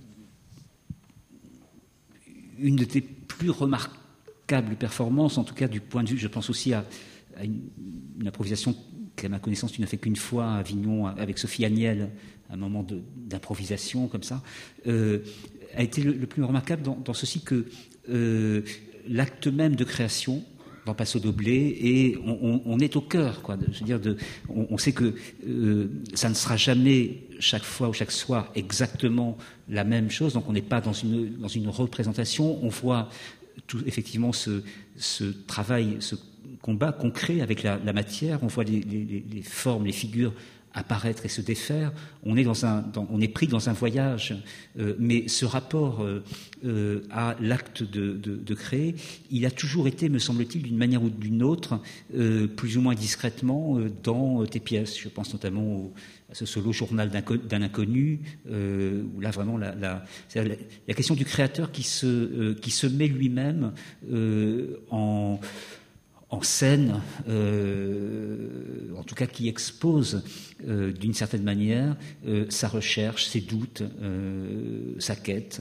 une de tes plus remarquables performances, en tout cas du point de vue, je pense aussi à, à une, une improvisation qu'à ma connaissance tu n'as fait qu'une fois à Avignon avec Sophie Agnel, un moment de, d'improvisation comme ça, euh, a été le, le plus remarquable dans, dans ceci que euh, l'acte même de création dans Paso Doble, et on, on, on est au cœur, quoi. Je veux dire, de, on, on sait que euh, ça ne sera jamais chaque fois ou chaque soir exactement la même chose, donc on n'est pas dans une, dans une représentation, on voit tout, effectivement ce, ce travail, ce combat concret avec la, la matière, on voit les, les, les formes, les figures apparaître et se défaire, on est, dans un, dans, on est pris dans un voyage, euh, mais ce rapport euh, euh, à l'acte de, de, de créer, il a toujours été, me semble-t-il, d'une manière ou d'une autre, euh, plus ou moins discrètement, euh, dans tes pièces. Je pense notamment au, à ce solo Journal d'un, d'un inconnu, euh, où là vraiment la, la, c'est la, la question du créateur qui se, euh, qui se met lui-même euh, en... en scène, euh, en tout cas qui expose euh, d'une certaine manière euh, sa recherche, ses doutes, euh, sa quête.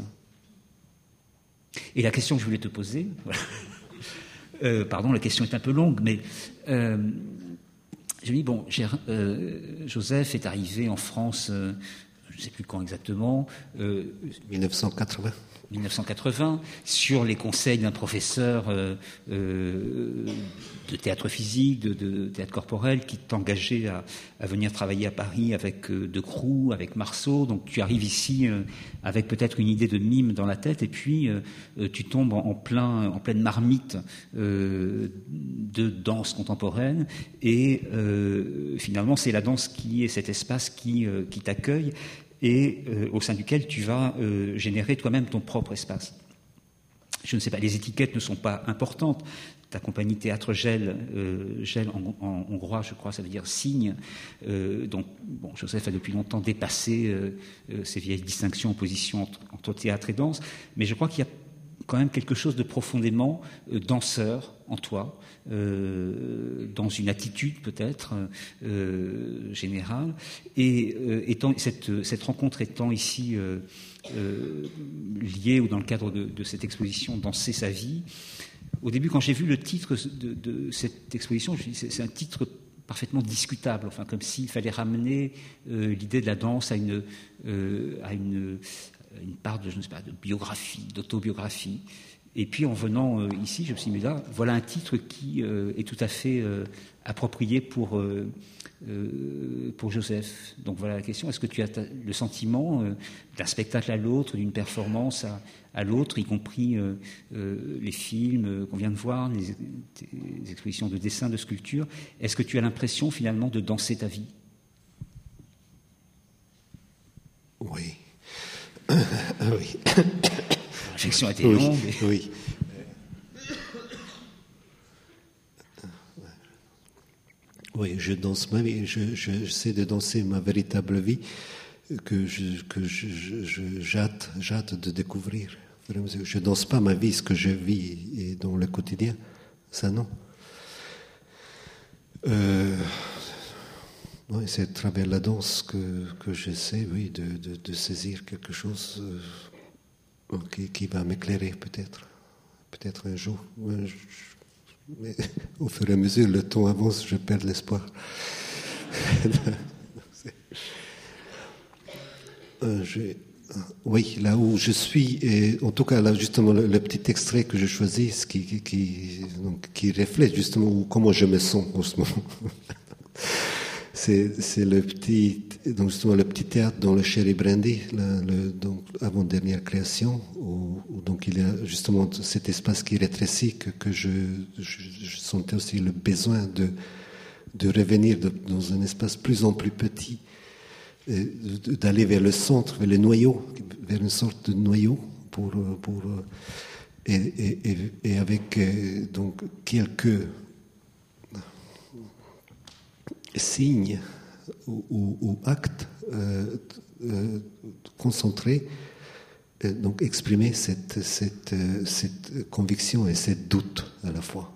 Et la question que je voulais te poser, voilà. euh, pardon, la question est un peu longue, mais euh, je me dis, bon, j'ai, euh, Joseph est arrivé en France, euh, je ne sais plus quand exactement. Euh, dix-neuf cent quatre-vingts. dix-neuf cent quatre-vingts, sur les conseils d'un professeur euh, euh, de théâtre physique, de, de théâtre corporel, qui t'engageait à, à venir travailler à Paris avec euh, De Croo, avec Marceau. Donc tu arrives ici euh, avec peut-être une idée de mime dans la tête, et puis euh, tu tombes en, en, plein, en pleine marmite euh, de danse contemporaine, et euh, finalement c'est la danse qui est cet espace qui, euh, qui t'accueille, et euh, au sein duquel tu vas euh, générer toi-même ton propre espace. Je ne sais pas, les étiquettes ne sont pas importantes. ta compagnie Théâtre Gel, euh, Gel en, en hongrois, je crois, ça veut dire signe. Euh, donc, bon, Joseph a depuis longtemps dépassé euh, euh, ces vieilles distinctions, oppositions entre, entre théâtre et danse, mais je crois qu'il y a quand même quelque chose de profondément euh, danseur en toi, euh, dans une attitude peut-être euh, générale. Et euh, étant, cette, cette rencontre étant ici euh, euh, liée ou dans le cadre de, de cette exposition Danser sa vie, au début, quand j'ai vu le titre de, de cette exposition, je me suis dit, c'est un titre parfaitement discutable, enfin, comme s'il fallait ramener euh, l'idée de la danse à une, euh, à une, à une part de, je ne sais pas, de biographie, d'autobiographie. Et puis, en venant euh, ici, je me suis dit, mais là, voilà un titre qui euh, est tout à fait euh, approprié pour, euh, euh, pour Joseph. Donc, voilà la question. Est-ce que tu as le sentiment euh, d'un spectacle à l'autre, d'une performance à, à l'autre, y compris euh, euh, les films qu'on vient de voir, les, les expositions de dessin, de sculpture? Est-ce que tu as l'impression, finalement, de danser ta vie? Oui. oui. La réflexion a été longue. Oui. oui. Oui, je danse ma vie. Je, je, j'essaie de danser ma véritable vie que je, que je, je, je j'hâte, j'hâte de découvrir. Je danse pas ma vie, ce que je vis et dans le quotidien. Ça, non. Euh, oui, c'est à travers la danse que, que j'essaie, oui, de, de, de saisir quelque chose euh, qui, qui va m'éclairer, peut-être. Peut-être un jour. Je, mais au fur et à mesure, le temps avance, je perds l'espoir. euh, j'ai... Oui, là où je suis, et en tout cas là justement le, le petit extrait que je choisis, qui, qui, qui, donc, qui reflète justement comment je me sens en ce moment. c'est, c'est le petit, donc justement le petit théâtre dans le Cherry Brandy, là, le, donc avant-dernière création, où, où donc il y a justement cet espace qui rétrécit que, que je, je, je sentais aussi le besoin de, de revenir de, dans un espace plus en plus petit. D'aller vers le centre, vers le noyau, vers une sorte de noyau, pour, pour, et, et, et avec donc quelques signes ou, ou, ou actes euh, euh, concentrés, donc exprimer cette, cette, cette conviction et cette doute à la fois.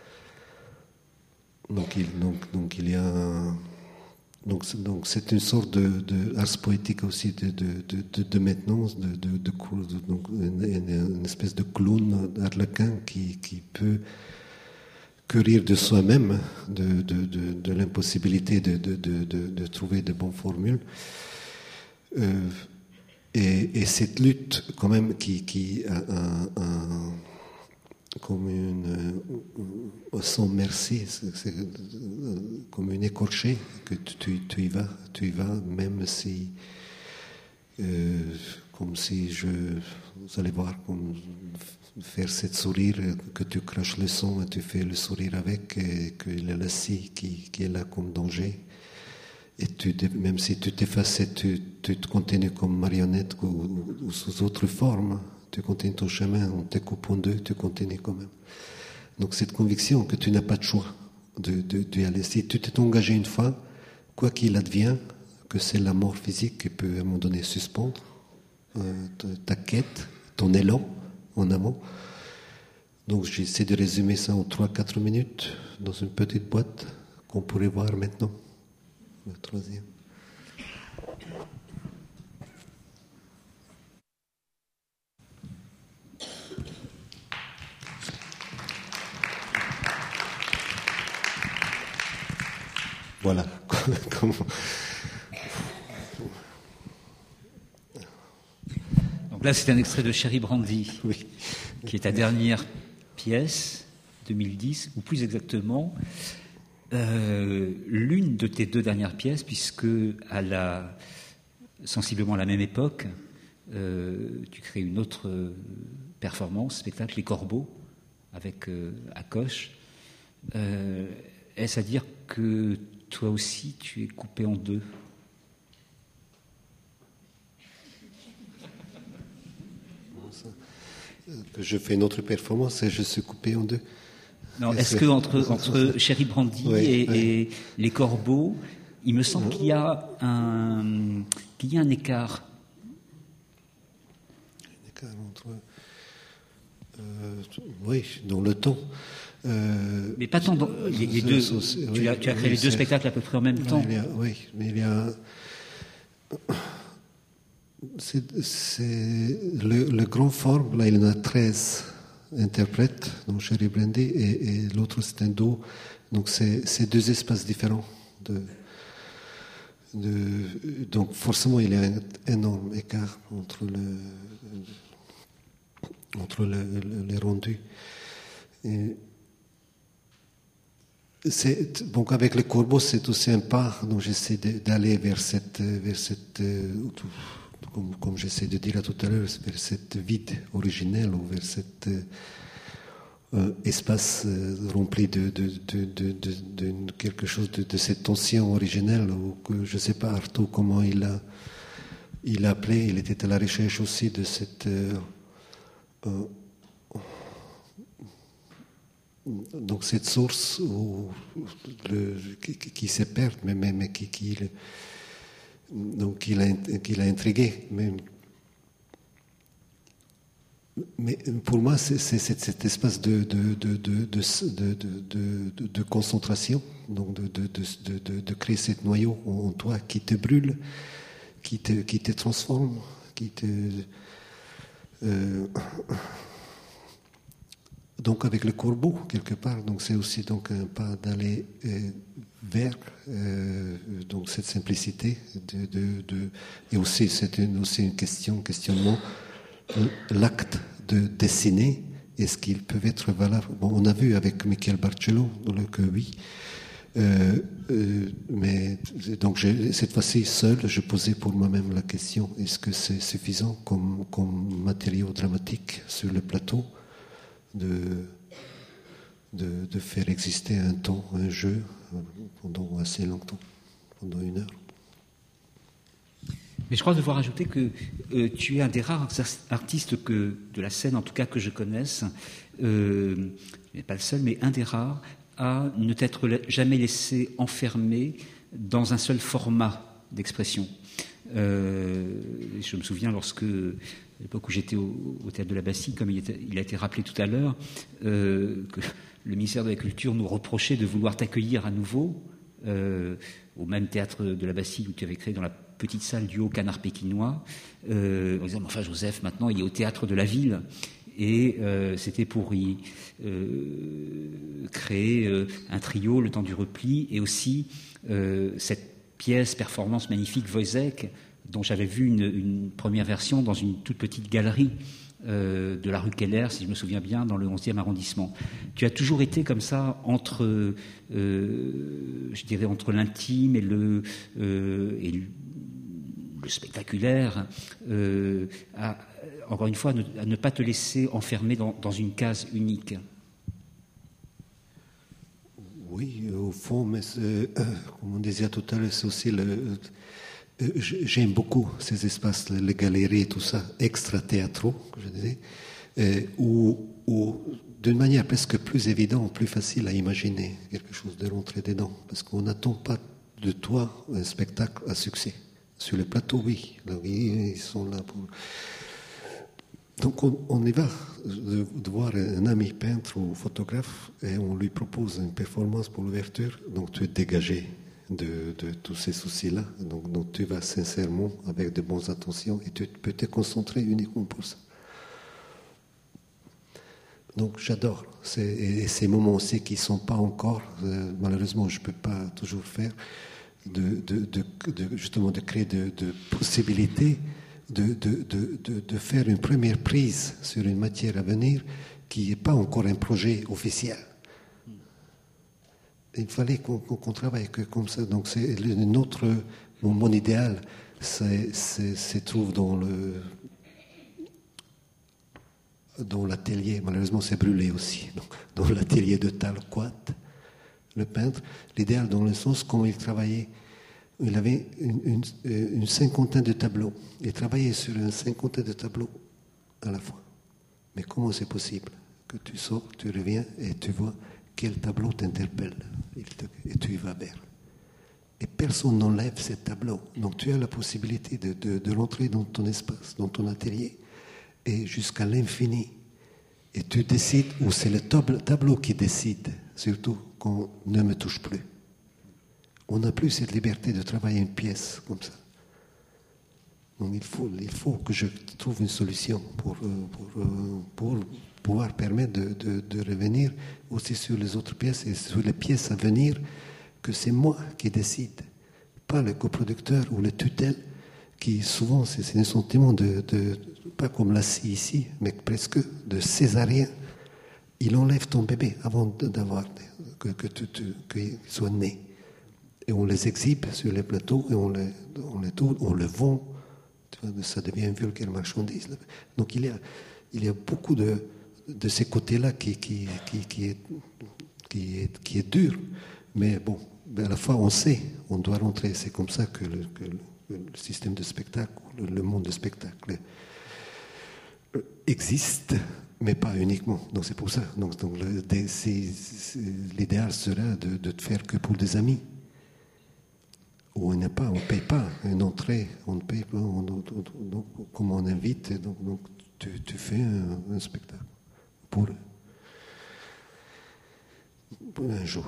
Donc il, donc, donc il y a un, Donc, donc c'est une sorte de, de ars poétique aussi de, de, de, de, de maintenance, de, de, de, de donc une, une espèce de clown harlequin qui, qui peut que rire de soi-même, de, de, de, de l'impossibilité de, de, de, de, de trouver de bonnes formules. Euh, et, et cette lutte quand même qui, qui a un, un comme une euh, sans merci, c'est, c'est, euh, comme une écorchée que tu, tu, tu y vas, tu y vas, même si, euh, comme si je, vous allez voir, comme faire cette sourire, que tu craches le sang et tu fais le sourire avec, et qu'il y a la scie qui, qui est là comme danger. Et tu, même si tu t'effaces, tu, tu te continues comme marionnette ou, ou, ou sous autre forme. Tu continues ton chemin, on te coupe en deux, tu continues quand même. Donc cette conviction que tu n'as pas de choix de, de, de y aller. Si tu t'es engagé une fois, quoi qu'il advienne, que c'est la mort physique qui peut à un moment donné suspendre euh, ta quête, ton élan en avant. Donc j'essaie de résumer ça en trois à quatre minutes dans une petite boîte qu'on pourrait voir maintenant. Le troisième. Voilà. Donc là, c'est un extrait de Cherry Brandy, oui. qui est ta dernière pièce, deux mille dix, ou plus exactement, euh, l'une de tes deux dernières pièces, puisque à la, sensiblement à la même époque, euh, tu crées une autre performance, spectacle, Les Corbeaux, avec euh, Acoche. Euh, est-ce à dire que toi aussi, tu es coupé en deux? Que je fais une autre performance et je suis coupé en deux. Non, est-ce que entre, entre Cherry Brandy oui, et, oui. et les corbeaux, il me semble qu'il y a un, qu'il y a un écart. Un écart entre... Euh, oui, dans le temps. Euh, mais pas tant dans les, les deux. Aussi, tu, oui, as, tu as créé oui, les deux spectacles à peu près en même temps. Il y a, oui, mais il y a... C'est, c'est le, le grand forme, là, il y en a treize interprètes, donc Cherry Brandy, et, et l'autre c'est un duo. Donc c'est, c'est deux espaces différents. De, de, donc forcément, il y a un énorme écart entre, le, entre le, le, les rendus. Et c'est, donc avec le corbeau, c'est aussi un pas, donc j'essaie de, d'aller vers cette... Vers cette Comme, comme j'essaie de dire tout à l'heure, vers cette vide originelle ou vers cet euh, espace euh, rempli de, de, de, de, de, de quelque chose de, de cette tension originelle, ou que je ne sais pas, Artaud, comment il a, il a appelé, il était à la recherche aussi de cette... Euh, euh, donc cette source où, le, qui, qui se perd, mais, mais, mais qui... qui donc qu'il a, qu'il a intrigué. Mais, mais pour moi, c'est, c'est, c'est cet espace de, de, de, de, de, de, de, de concentration, donc de, de, de, de, de créer ce noyau en toi qui te brûle, qui te, qui te transforme, qui te... Euh, donc avec le corbeau, quelque part, donc c'est aussi donc un pas d'aller... Euh, vers euh, donc cette simplicité de, de, de, et aussi c'est une, aussi une question, questionnement, l'acte de dessiner, est-ce qu'il peut être valable? Bon, on a vu avec Michel Barcello que oui, euh, euh, mais donc j'ai, cette fois-ci seul, je posais pour moi-même la question, est-ce que c'est suffisant comme, comme matériau dramatique sur le plateau de, de, de faire exister un temps, un jeu pendant assez longtemps, pendant une heure. Mais je crois devoir ajouter que euh, tu es un des rares artistes que, de la scène, en tout cas que je connaisse, euh, pas le seul, mais un des rares, à ne t'être jamais laissé enfermer dans un seul format d'expression. Euh, je me souviens lorsque, à l'époque où j'étais au, au Théâtre de la Bastille, comme il, était, il a été rappelé tout à l'heure, euh, que le ministère de la Culture nous reprochait de vouloir t'accueillir à nouveau euh, au même Théâtre de la Bastille où tu avais créé dans la petite salle du Haut-Canard pékinois, euh, en disant « Enfin, Joseph, maintenant, il est au Théâtre de la Ville ». Et euh, c'était pour y euh, créer euh, un trio, Le Temps du Repli, et aussi euh, cette pièce, performance magnifique, Wojciech, dont j'avais vu une, une première version dans une toute petite galerie euh, de la rue Keller, si je me souviens bien, dans le onzième arrondissement. Tu as toujours été comme ça entre, euh, je dirais, entre l'intime et le, euh, et le, le spectaculaire, euh, à, encore une fois, à ne, à ne pas te laisser enfermer dans, dans une case unique. Oui, au fond, mais euh, comme on disait tout à l'heure, c'est aussi le... Euh, j'aime beaucoup ces espaces, les galeries et tout ça, extra-théâtraux, je disais, euh, où, où d'une manière presque plus évidente, plus facile à imaginer quelque chose de rentrer dedans, parce qu'on n'attend pas de toi un spectacle à succès. Sur le plateau, oui, ils sont là pour... Donc on, on y va de, de voir un ami peintre ou photographe et on lui propose une performance pour l'ouverture, donc tu es dégagé de, de tous ces soucis-là, donc, donc tu vas sincèrement avec de bonnes intentions et tu peux te concentrer uniquement pour ça. Donc j'adore c'est, et ces moments aussi qui ne sont pas encore, euh, malheureusement je ne peux pas toujours faire, de, de, de, de, justement de créer de, de possibilités De, de, de, de, de faire une première prise sur une matière à venir qui n'est pas encore un projet officiel. Il fallait qu'on, qu'on travaille que comme ça. Donc c'est notre, mon, mon idéal c'est, c'est, se trouve dans le dans l'atelier. Malheureusement c'est brûlé aussi. Donc, dans l'atelier de Talquat, le peintre. L'idéal dans le sens comment il travaillait. Il avait une, une, une cinquantaine de tableaux. Il travaillait sur une cinquantaine de tableaux à la fois. Mais comment c'est possible que tu sors, tu reviens et tu vois quel tableau t'interpelle, et tu y vas vers. Et personne n'enlève ce tableau. Donc tu as la possibilité de, de, de rentrer dans ton espace, dans ton atelier, et jusqu'à l'infini. Et tu décides, ou c'est le tableau qui décide, surtout qu'on ne me touche plus. On n'a plus cette liberté de travailler une pièce comme ça. Donc il faut, il faut que je trouve une solution pour, pour, pour pouvoir permettre de, de, de revenir aussi sur les autres pièces et sur les pièces à venir, que c'est moi qui décide, pas le coproducteur ou le tutelle, qui souvent c'est, c'est un sentiment de, de, pas comme la scie ici, mais presque de césarien. Il enlève ton bébé avant d'avoir, que, que tu, tu, qu'il soit né. Et on les exhibe sur les plateaux et on les, on les tourne, on le vend. Tu vois, ça devient une vulgaire marchandise. Donc il y a, il y a beaucoup de, de ces côtés-là qui, qui, qui, qui, est, qui, est, qui est dur. Mais bon, à la fois on sait, on doit rentrer. C'est comme ça que le, que le, le système de spectacle, le, le monde du spectacle existe, mais pas uniquement. Donc c'est pour ça. Donc, donc le, c'est, c'est, l'idéal serait de, de te faire que pour des amis. Où on n'est pas, on ne paye pas une entrée, on ne paye pas, on, on, on, donc, comme on invite, donc, donc tu, tu fais un, un spectacle pour, pour un jour.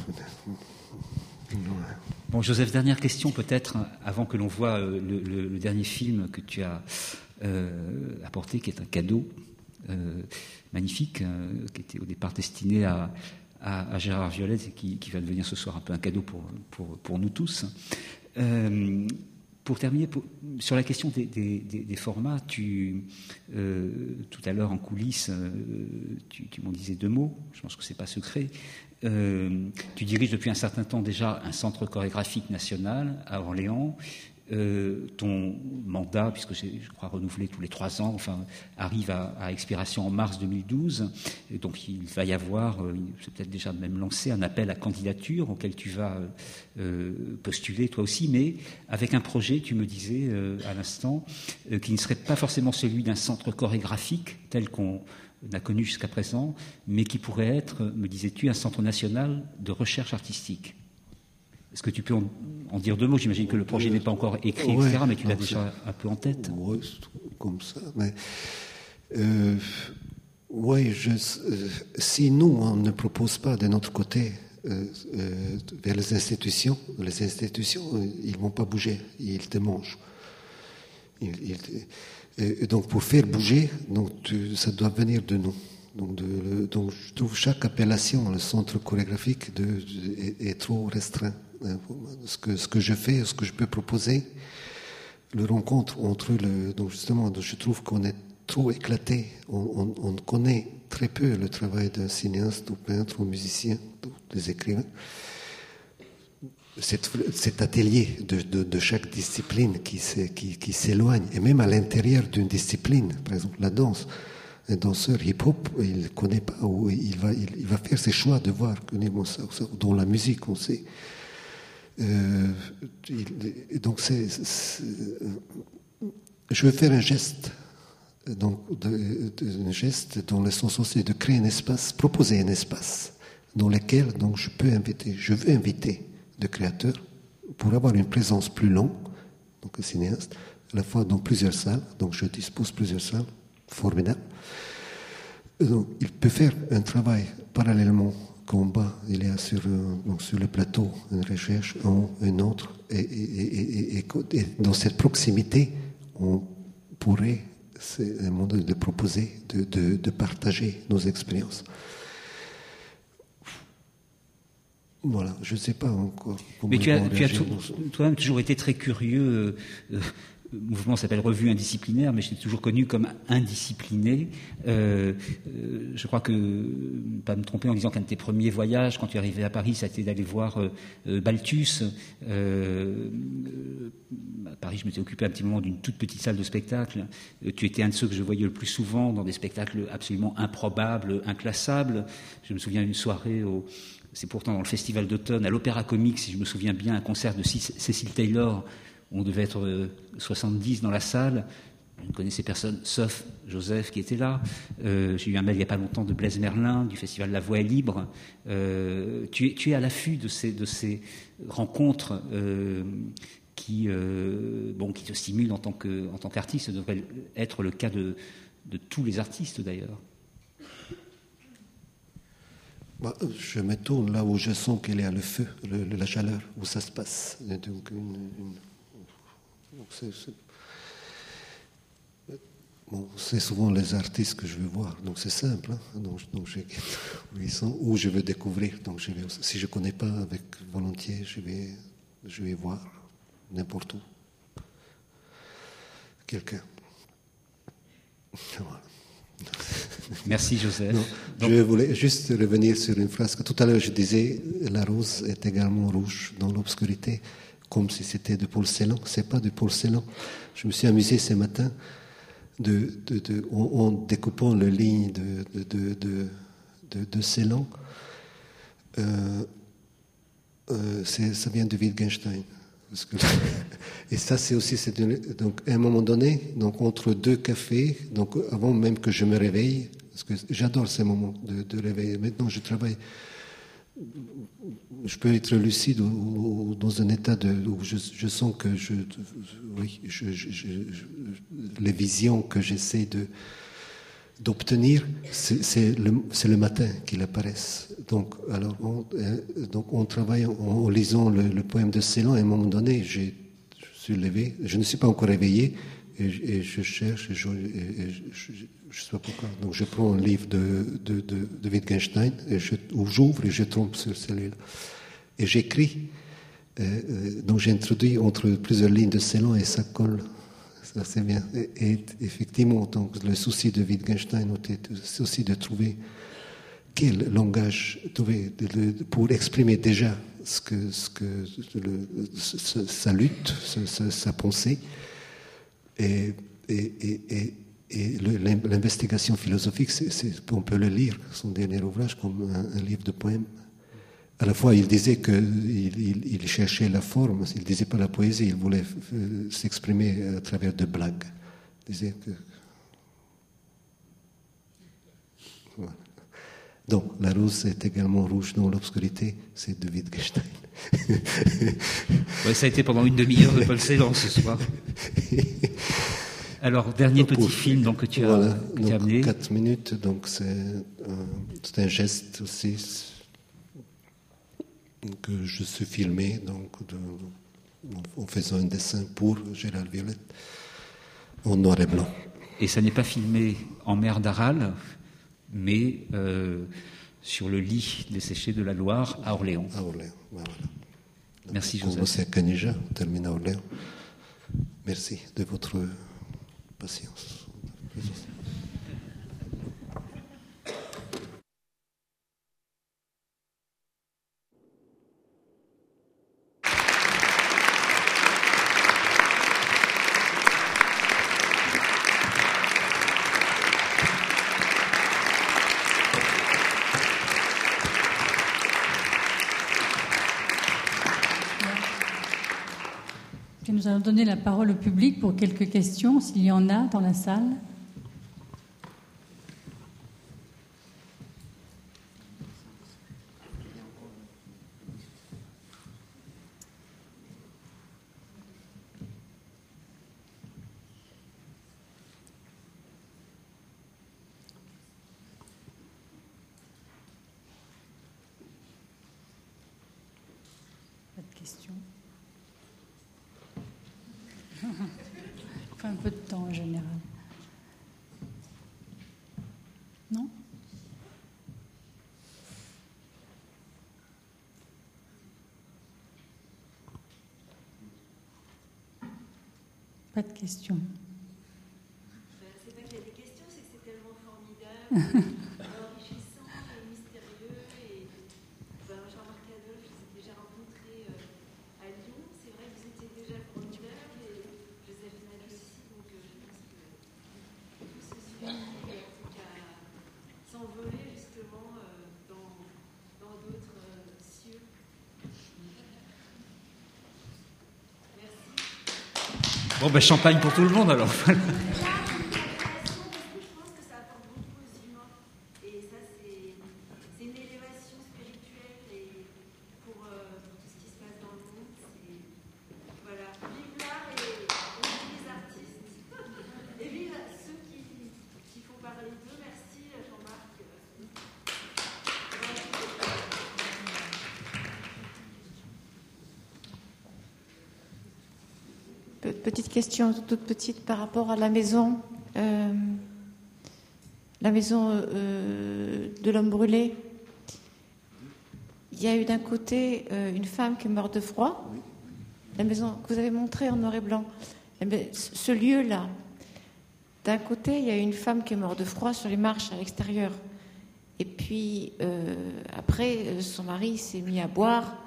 Bon, Joseph, dernière question peut-être, avant que l'on voit le, le, le dernier film que tu as euh, apporté, qui est un cadeau euh, magnifique, euh, qui était au départ destiné à, à, à Gérard Violette et qui, qui va devenir ce soir un peu un cadeau pour, pour, pour nous tous. Euh, pour terminer, pour, sur la question des, des, des, des formats, tu, euh, tout à l'heure en coulisses, euh, tu, tu m'en disais deux mots, je pense que ce n'est pas secret. Euh, tu diriges depuis un certain temps déjà un centre chorégraphique national à Orléans. Euh, ton mandat, puisque c'est, je crois, renouvelé tous les trois ans, enfin, arrive à, à expiration en mars deux mille douze. Et donc, il va y avoir, euh, c'est peut-être déjà même lancé, un appel à candidature auquel tu vas euh, postuler toi aussi, mais avec un projet, tu me disais euh, à l'instant, euh, qui ne serait pas forcément celui d'un centre chorégraphique tel qu'on n'a connu jusqu'à présent, mais qui pourrait être, me disais-tu, un centre national de recherche artistique. Est-ce que tu peux en, en dire deux mots? J'imagine que le projet n'est pas encore écrit, ouais, et cetera, mais tu l'as déjà un peu en tête. Oui, comme ça. Mais, euh, oui, je, euh, si nous, on ne propose pas de notre côté euh, euh, vers les institutions, les institutions, ils ne vont pas bouger, ils te mangent. Ils, ils, et donc, pour faire bouger, donc, tu, ça doit venir de nous. Donc, de, donc, je trouve chaque appellation, le centre chorégraphique, de, de, est, est trop restreint. Ce que, ce que je fais, ce que je peux proposer, le rencontre entre le... Donc justement, je trouve qu'on est trop éclaté. On, on, on connaît très peu le travail d'un cinéaste ou peintre ou musicien, des écrivains. Cet, cet atelier de, de, de chaque discipline qui, qui, qui s'éloigne, et même à l'intérieur d'une discipline, par exemple la danse. Un danseur hip-hop, il ne connaît pas, ou il va, il, il va faire ses choix de voir, connaît-moi ça, ça, dans la musique, on sait. Euh, il, donc c'est, c'est, je veux faire un geste, donc de, de, un geste dans le sens aussi de créer un espace, proposer un espace dans lequel donc je peux inviter, je veux inviter des créateurs pour avoir une présence plus longue, donc un cinéaste, à la fois dans plusieurs salles, donc je dispose plusieurs salles, formidable. Donc il peut faire un travail parallèlement. Combat, il y a sur, donc sur le plateau une recherche, un, un autre, et, et, et, et, et dans cette proximité, on pourrait, c'est un moment de proposer, de, de, de partager nos expériences. Voilà, je ne sais pas encore comment. Mais tu as, tu as tout, toi-même toujours été très curieux. Euh, Le mouvement s'appelle Revue Indisciplinaire, mais je t'ai toujours connu comme indiscipliné. Euh, euh, je crois que, ne pas me tromper en disant qu'un de tes premiers voyages, quand tu es arrivé à Paris, ça a été d'aller voir euh, Balthus. Euh, à Paris, je m'étais occupé un petit moment d'une toute petite salle de spectacle. Euh, tu étais un de ceux que je voyais le plus souvent dans des spectacles absolument improbables, inclassables. Je me souviens d'une soirée au... C'est pourtant dans le festival d'automne, à l'Opéra Comique, si je me souviens bien, un concert de Cécile Taylor. On devait être soixante-dix dans la salle. Je ne connaissais personne, sauf Joseph qui était là. Euh, j'ai eu un mail il n'y a pas longtemps de Blaise Merlin, du festival La Voix est libre. Euh, tu, es, tu es à l'affût de ces, de ces rencontres euh, qui, euh, bon, qui te stimulent en tant que, en tant qu'artiste. Ça devrait être le cas de, de tous les artistes d'ailleurs. Bah, je me tourne là où je sens qu'il y a le feu, le, la chaleur, où ça se passe. Donc, une, une... Donc c'est, c'est... Bon, c'est souvent les artistes que je veux voir, donc c'est simple. Hein. Donc, donc je, où ils sont, où je veux découvrir. Donc je vais, si je ne connais pas avec volontiers, je vais, je vais voir n'importe où quelqu'un. Voilà. Merci Joseph. Non, donc, je voulais juste revenir sur une phrase que tout à l'heure je disais, la rose est également rouge dans l'obscurité, comme si c'était de Paul Celan. C'est pas de Paul Celan. Je me suis amusé ce matin de, de, de, en, en découpant les lignes de, de, de, de, de, de Celan. Euh, euh, c'est, ça vient de Wittgenstein. Parce que, et ça, c'est aussi, c'est une, donc à un moment donné, donc entre deux cafés, donc avant même que je me réveille, parce que j'adore ces moments de, de réveil. Maintenant, je travaille, je peux être lucide ou, ou dans un état de, où je, je sens que je, oui, je, je, je, les visions que j'essaie de d'obtenir, c'est, c'est, le, c'est le matin qu'ils apparaissent. Donc, alors, on, euh, donc on travaille en, en lisant le, le poème de Celan. À un moment donné, j'ai, je suis levé, je ne suis pas encore réveillé, et, et je cherche, et je ne sais pas pourquoi. Donc, je prends un livre de, de, de, de Wittgenstein, et je, où j'ouvre et je tombe sur celui-là. Et j'écris. Euh, donc, j'introduis entre plusieurs lignes de Celan et ça colle. Ça, c'est bien. Et, et effectivement, donc, le souci de Wittgenstein c'est aussi de trouver quel langage trouver de, de, pour exprimer déjà ce que, ce que le, ce, sa lutte, ce, sa pensée, et, et, et, et, et le, l'investigation philosophique, c'est, c'est, on peut le lire, son dernier ouvrage, comme un, un livre de poèmes. À la fois, il disait qu'il il, il cherchait la forme, il ne disait pas la poésie, il voulait euh, s'exprimer à travers de blagues. Il disait que... Voilà. Donc, la rose est également rouge dans l'obscurité, c'est de Wittgenstein. Ouais, ça a été pendant une demi-heure de Paul Celan ce soir. Alors, dernier petit Pour, film donc, que tu as, voilà, que donc, tu as amené. Quatre minutes, donc c'est, euh, c'est un geste aussi... que je suis filmé donc, de, en faisant un dessin pour Gérard Violette en noir et blanc. Et ça n'est pas filmé en mer d'Aral, mais euh, sur le lit desséché de la Loire à Orléans. À Orléans, voilà. Merci Joseph. On commence à Canija, on termine à Orléans. Merci de votre patience. Nous allons donner la parole au public pour quelques questions, s'il y en a dans la salle. Pas de questions. Il faut un peu de temps en général. Non ? Pas de questions. C'est pas qu'il y a des questions, c'est que c'est tellement formidable, enrichissant et mystérieux. Et ben, Jean-Marc Adolphe, je vous ai déjà rencontré euh, à Lyon. C'est vrai que vous étiez déjà le producteur et Joseph Nados aussi. Donc euh, je pense que tout ce sujet à s'envoler justement euh, dans, dans d'autres euh, cieux. Merci. Bon, ben champagne pour tout le monde alors. petite question, toute petite, par rapport à la maison, euh, la maison euh, de l'homme brûlé. Il y a eu d'un côté euh, une femme qui est morte de froid, la maison que vous avez montrée en noir et blanc. Ce lieu-là, d'un côté, il y a eu une femme qui est morte de froid sur les marches à l'extérieur. Et puis, euh, après, son mari s'est mis à boire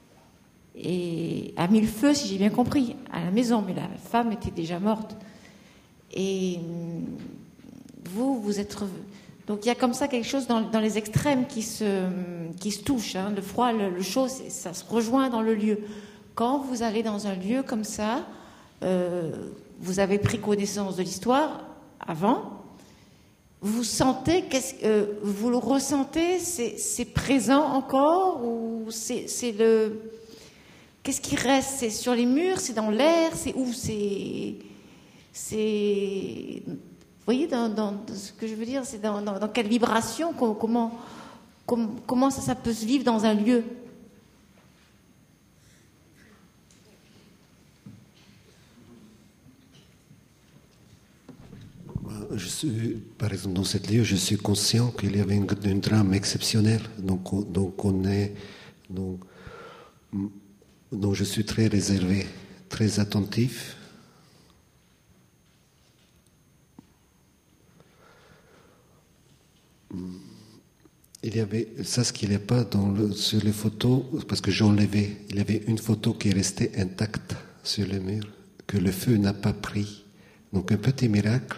et a mis le feu, si j'ai bien compris, à la maison. Mais la femme était déjà morte. Et vous, vous êtes... Donc, il y a comme ça quelque chose dans, dans les extrêmes qui se, qui se touchent. Hein. Le froid, le, le chaud, ça se rejoint dans le lieu. Quand vous allez dans un lieu comme ça, euh, vous avez pris connaissance de l'histoire avant... Vous sentez, qu'est-ce, euh, vous le ressentez, c'est, c'est présent encore ou c'est, c'est le, qu'est-ce qui reste? C'est sur les murs, c'est dans l'air, c'est où? C'est, c'est, vous voyez, dans, dans, dans ce que je veux dire, c'est dans, dans, dans quelle vibration, comment, comment, comment ça, ça peut se vivre dans un lieu? Je suis, par exemple, dans cette lieu, je suis conscient qu'il y avait une, une drame exceptionnelle. Donc, on, donc on est, donc, donc je suis très réservé, très attentif. Il y avait ça, ce qu'il n'y a pas dans le, sur les photos, parce que j'ai enlevé. Il y avait une photo qui est restée intacte sur le mur, que le feu n'a pas pris. Donc un petit miracle.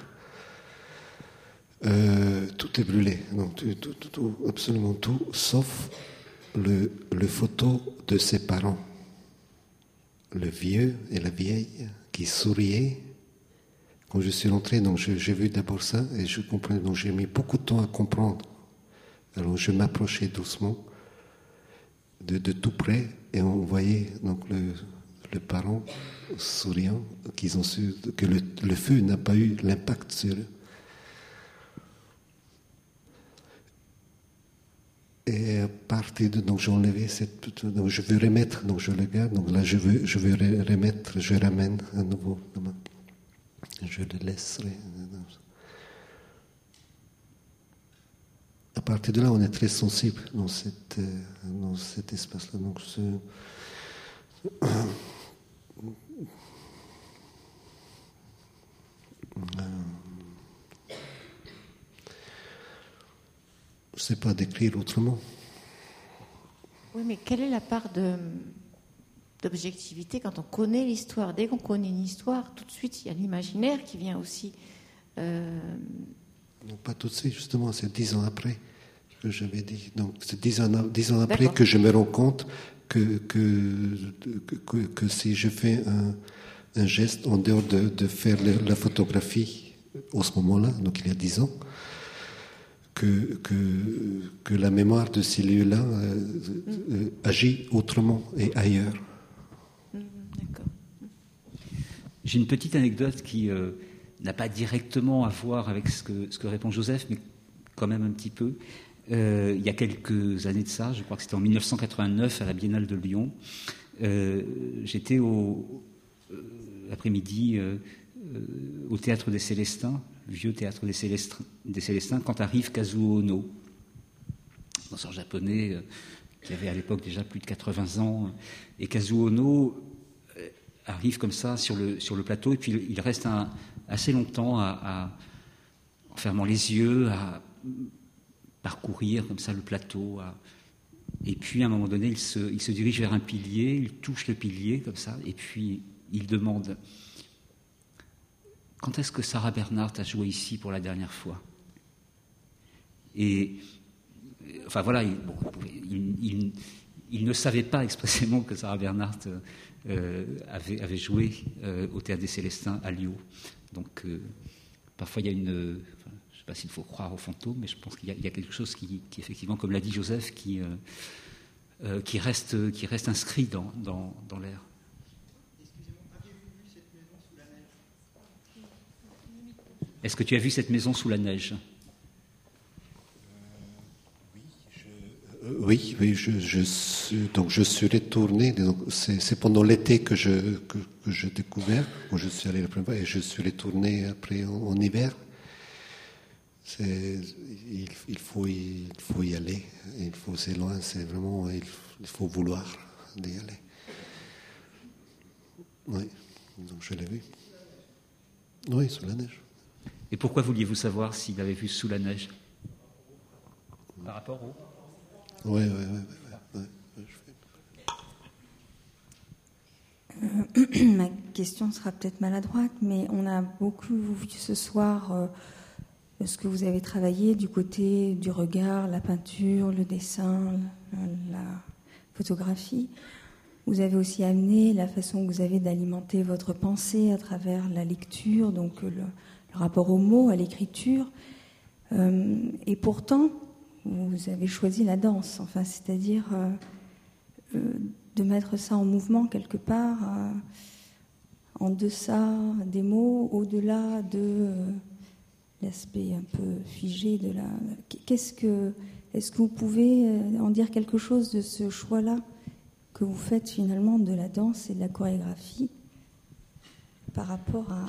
Euh, tout est brûlé, non, tout, tout, tout, absolument tout, sauf le, le photo de ses parents, le vieux et la vieille qui souriaient. Quand je suis rentré, donc je, j'ai vu d'abord ça et je comprenais. Donc j'ai mis beaucoup de temps à comprendre. Alors je m'approchais doucement, de, de tout près, et on voyait donc le, le parent souriant, qu'ils ont su que le, le feu n'a pas eu l'impact sur eux. Et à partir de, donc j'ai enlevé cette, donc je veux remettre, donc je le garde, donc là je veux, je veux remettre, je ramène à nouveau, je le laisserai. À partir de là, on est très sensible dans cette, dans cet espace-là. Donc ce, je ne sais pas décrire autrement. Oui, mais quelle est la part de, d'objectivité quand on connaît l'histoire? Dès qu'on connaît une histoire, tout de suite, il y a l'imaginaire qui vient aussi. Euh... Non, pas tout de suite, justement, c'est dix ans après que j'avais dit. Donc, c'est dix ans, dix ans après D'accord. que je me rends compte que, que, que, que, que si je fais un, un geste en dehors de, de faire le, la photographie à ce moment-là, donc il y a dix ans, Que, que, que la mémoire de ces lieux-là euh, euh, agit autrement et ailleurs. D'accord. J'ai une petite anecdote qui euh, n'a pas directement à voir avec ce que, ce que répond Joseph, mais quand même un petit peu. Euh, il y a quelques années de ça, je crois que c'était en dix-neuf cent quatre-vingt-neuf à la Biennale de Lyon, euh, j'étais au, euh, l'après-midi euh, euh, au Théâtre des Célestins, le vieux Théâtre des Célestins, des Célestins, quand arrive Kazuo Ono, danseur japonais euh, qui avait à l'époque déjà plus de quatre-vingts ans. Et Kazuo Ono euh, arrive comme ça sur le, sur le plateau, et puis il reste un, assez longtemps à, à, en fermant les yeux, à parcourir comme ça le plateau. À, et puis à un moment donné, il se, il se dirige vers un pilier, il touche le pilier comme ça, et puis il demande... Quand est-ce que Sarah Bernhardt a joué ici pour la dernière fois? Et, enfin voilà, il, bon, il, il, il ne savait pas expressément que Sarah Bernhardt euh, avait, avait joué euh, au Théâtre des Célestins à Lyon. Donc, euh, parfois il y a une... Enfin, je ne sais pas s'il faut croire aux fantômes, mais je pense qu'il y a, il y a quelque chose qui, qui, effectivement, comme l'a dit Joseph, qui, euh, euh, qui, reste, qui reste inscrit dans, dans, dans l'air. Est-ce que tu as vu cette maison sous la neige? euh, Oui, je, euh, oui, oui, oui, je, je suis, donc je suis retourné. Donc c'est, c'est pendant l'été que je que, que j'ai découvert, où je suis allé la première fois, et je suis retourné après en, en hiver. C'est, il, il faut y, il faut y aller. Il faut, c'est loin, c'est vraiment, il, il faut vouloir y aller. Oui, donc je l'ai vu. Oui, sous la neige. Et pourquoi vouliez-vous savoir s'il avait vu sous la neige? Par rapport au... Oui, oui, oui. Ouais, ouais. Euh, ma question sera peut-être maladroite, mais on a beaucoup vu ce soir euh, ce que vous avez travaillé du côté du regard, la peinture, le dessin, la, la photographie. Vous avez aussi amené la façon que vous avez d'alimenter votre pensée à travers la lecture, donc le, le rapport aux mots, à l'écriture. Euh, et pourtant, vous avez choisi la danse, enfin, c'est-à-dire euh, euh, de mettre ça en mouvement quelque part, euh, en deçà des mots, au-delà de euh, l'aspect un peu figé de la. Qu'est-ce que, est-ce que vous pouvez en dire quelque chose de ce choix-là que vous faites finalement de la danse et de la chorégraphie par rapport à.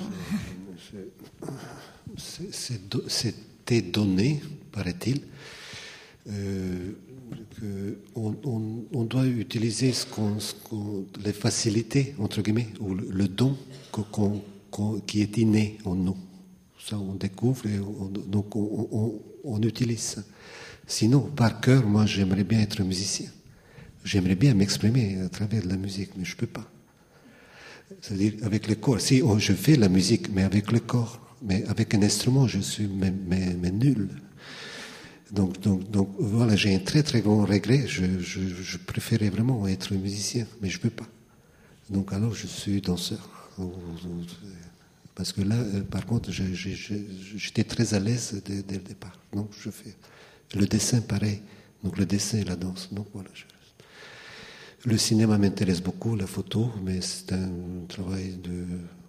C'est, c'est, c'était donné, paraît-il. Euh, que on, on, on doit utiliser ce qu'on, ce qu'on, les facilités, entre guillemets, ou le, le don qu'on, qu'on, qui est inné en nous. Ça, on découvre et on, donc on, on, on utilise ça. Sinon, par cœur, moi, j'aimerais bien être musicien. J'aimerais bien m'exprimer à travers de la musique, mais je ne peux pas. C'est-à-dire, avec le corps. Si oh, je fais la musique, mais avec le corps. Mais avec un instrument, je suis mais, mais, mais nul. Donc, donc, donc, voilà, j'ai un très très grand regret. Je, je, je préférais vraiment être musicien, mais je ne peux pas. Donc alors, je suis danseur. Parce que là, par contre, je, je, je, j'étais très à l'aise dès, dès le départ. Donc, je fais le dessin pareil. Donc, le dessin et la danse. Donc, voilà. Je... Le cinéma m'intéresse beaucoup, la photo, mais c'est un travail de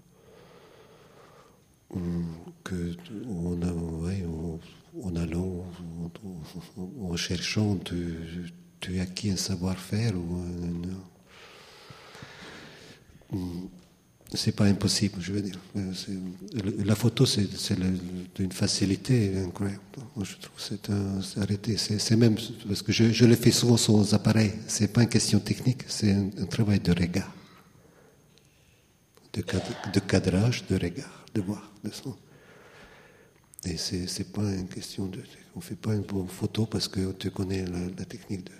que on a, ouais, on, en allant, en, en cherchant, tu, tu acquis un savoir-faire ou un, c'est pas impossible, je veux dire. C'est, la photo, c'est, c'est le, une facilité incroyable. Je trouve que c'est, un, c'est arrêté. C'est, c'est même parce que je, je le fais souvent sans appareil. C'est pas une question technique, c'est un, un travail de regard, de, cadre, de cadrage, de regard, de voir, de son. Et c'est, c'est pas une question de. On fait pas une bonne photo parce que tu connais la, la technique de.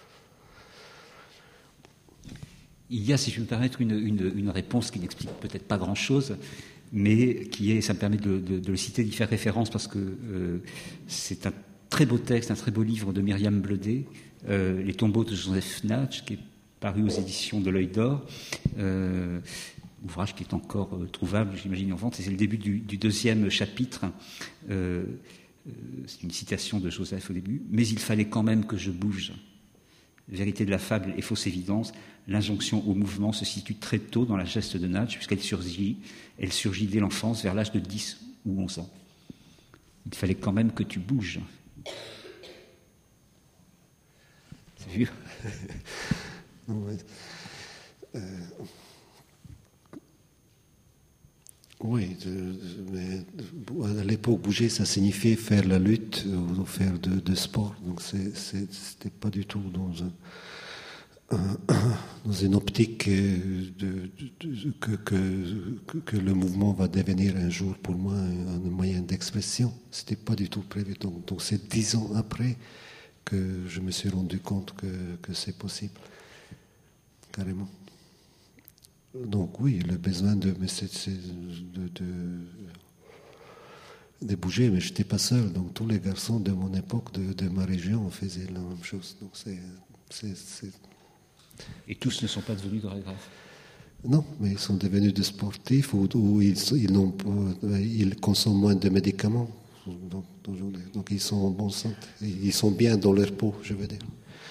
Il y a, si je peux me permettre, une, une, une réponse qui n'explique peut-être pas grand-chose, mais qui est, ça me permet de, de, de le citer, d'y faire référence, parce que euh, c'est un très beau texte, un très beau livre de Myriam Bledet, euh, Les tombeaux de Joseph Nagy, qui est paru aux éditions de l'Œil d'Or, euh, ouvrage qui est encore euh, trouvable, j'imagine, en vente, et c'est le début du, du deuxième chapitre. Euh, euh, c'est une citation de Joseph au début, « Mais il fallait quand même que je bouge ». Vérité de la fable et fausse évidence, l'injonction au mouvement se situe très tôt dans la geste de Nagy, puisqu'elle surgit, elle surgit dès l'enfance, vers l'âge de dix ou onze ans. Il fallait quand même que tu bouges. C'est vu ? euh, Oui, mais à l'époque, bouger, ça signifiait faire la lutte ou faire de, de sport. Donc, c'est, c'est, c'était pas du tout dans, un, un, dans une optique de, de, de, que, que, que le mouvement va devenir un jour pour moi un, un moyen d'expression. C'était pas du tout prévu. Donc, donc, c'est dix ans après que je me suis rendu compte que, que c'est possible, carrément. Donc oui, le besoin de, mais c'est, c'est de, de, de bouger, mais je n'étais pas seul. Donc tous les garçons de mon époque, de, de ma région, faisaient la même chose. Donc c'est, c'est, c'est... Et tous ne sont pas devenus chorégraphes ? Non, mais ils sont devenus des sportifs ou, ou ils, ils, n'ont, ils consomment moins de médicaments. Donc, donc ils sont en bonne santé. Ils sont bien dans leur peau, je veux dire.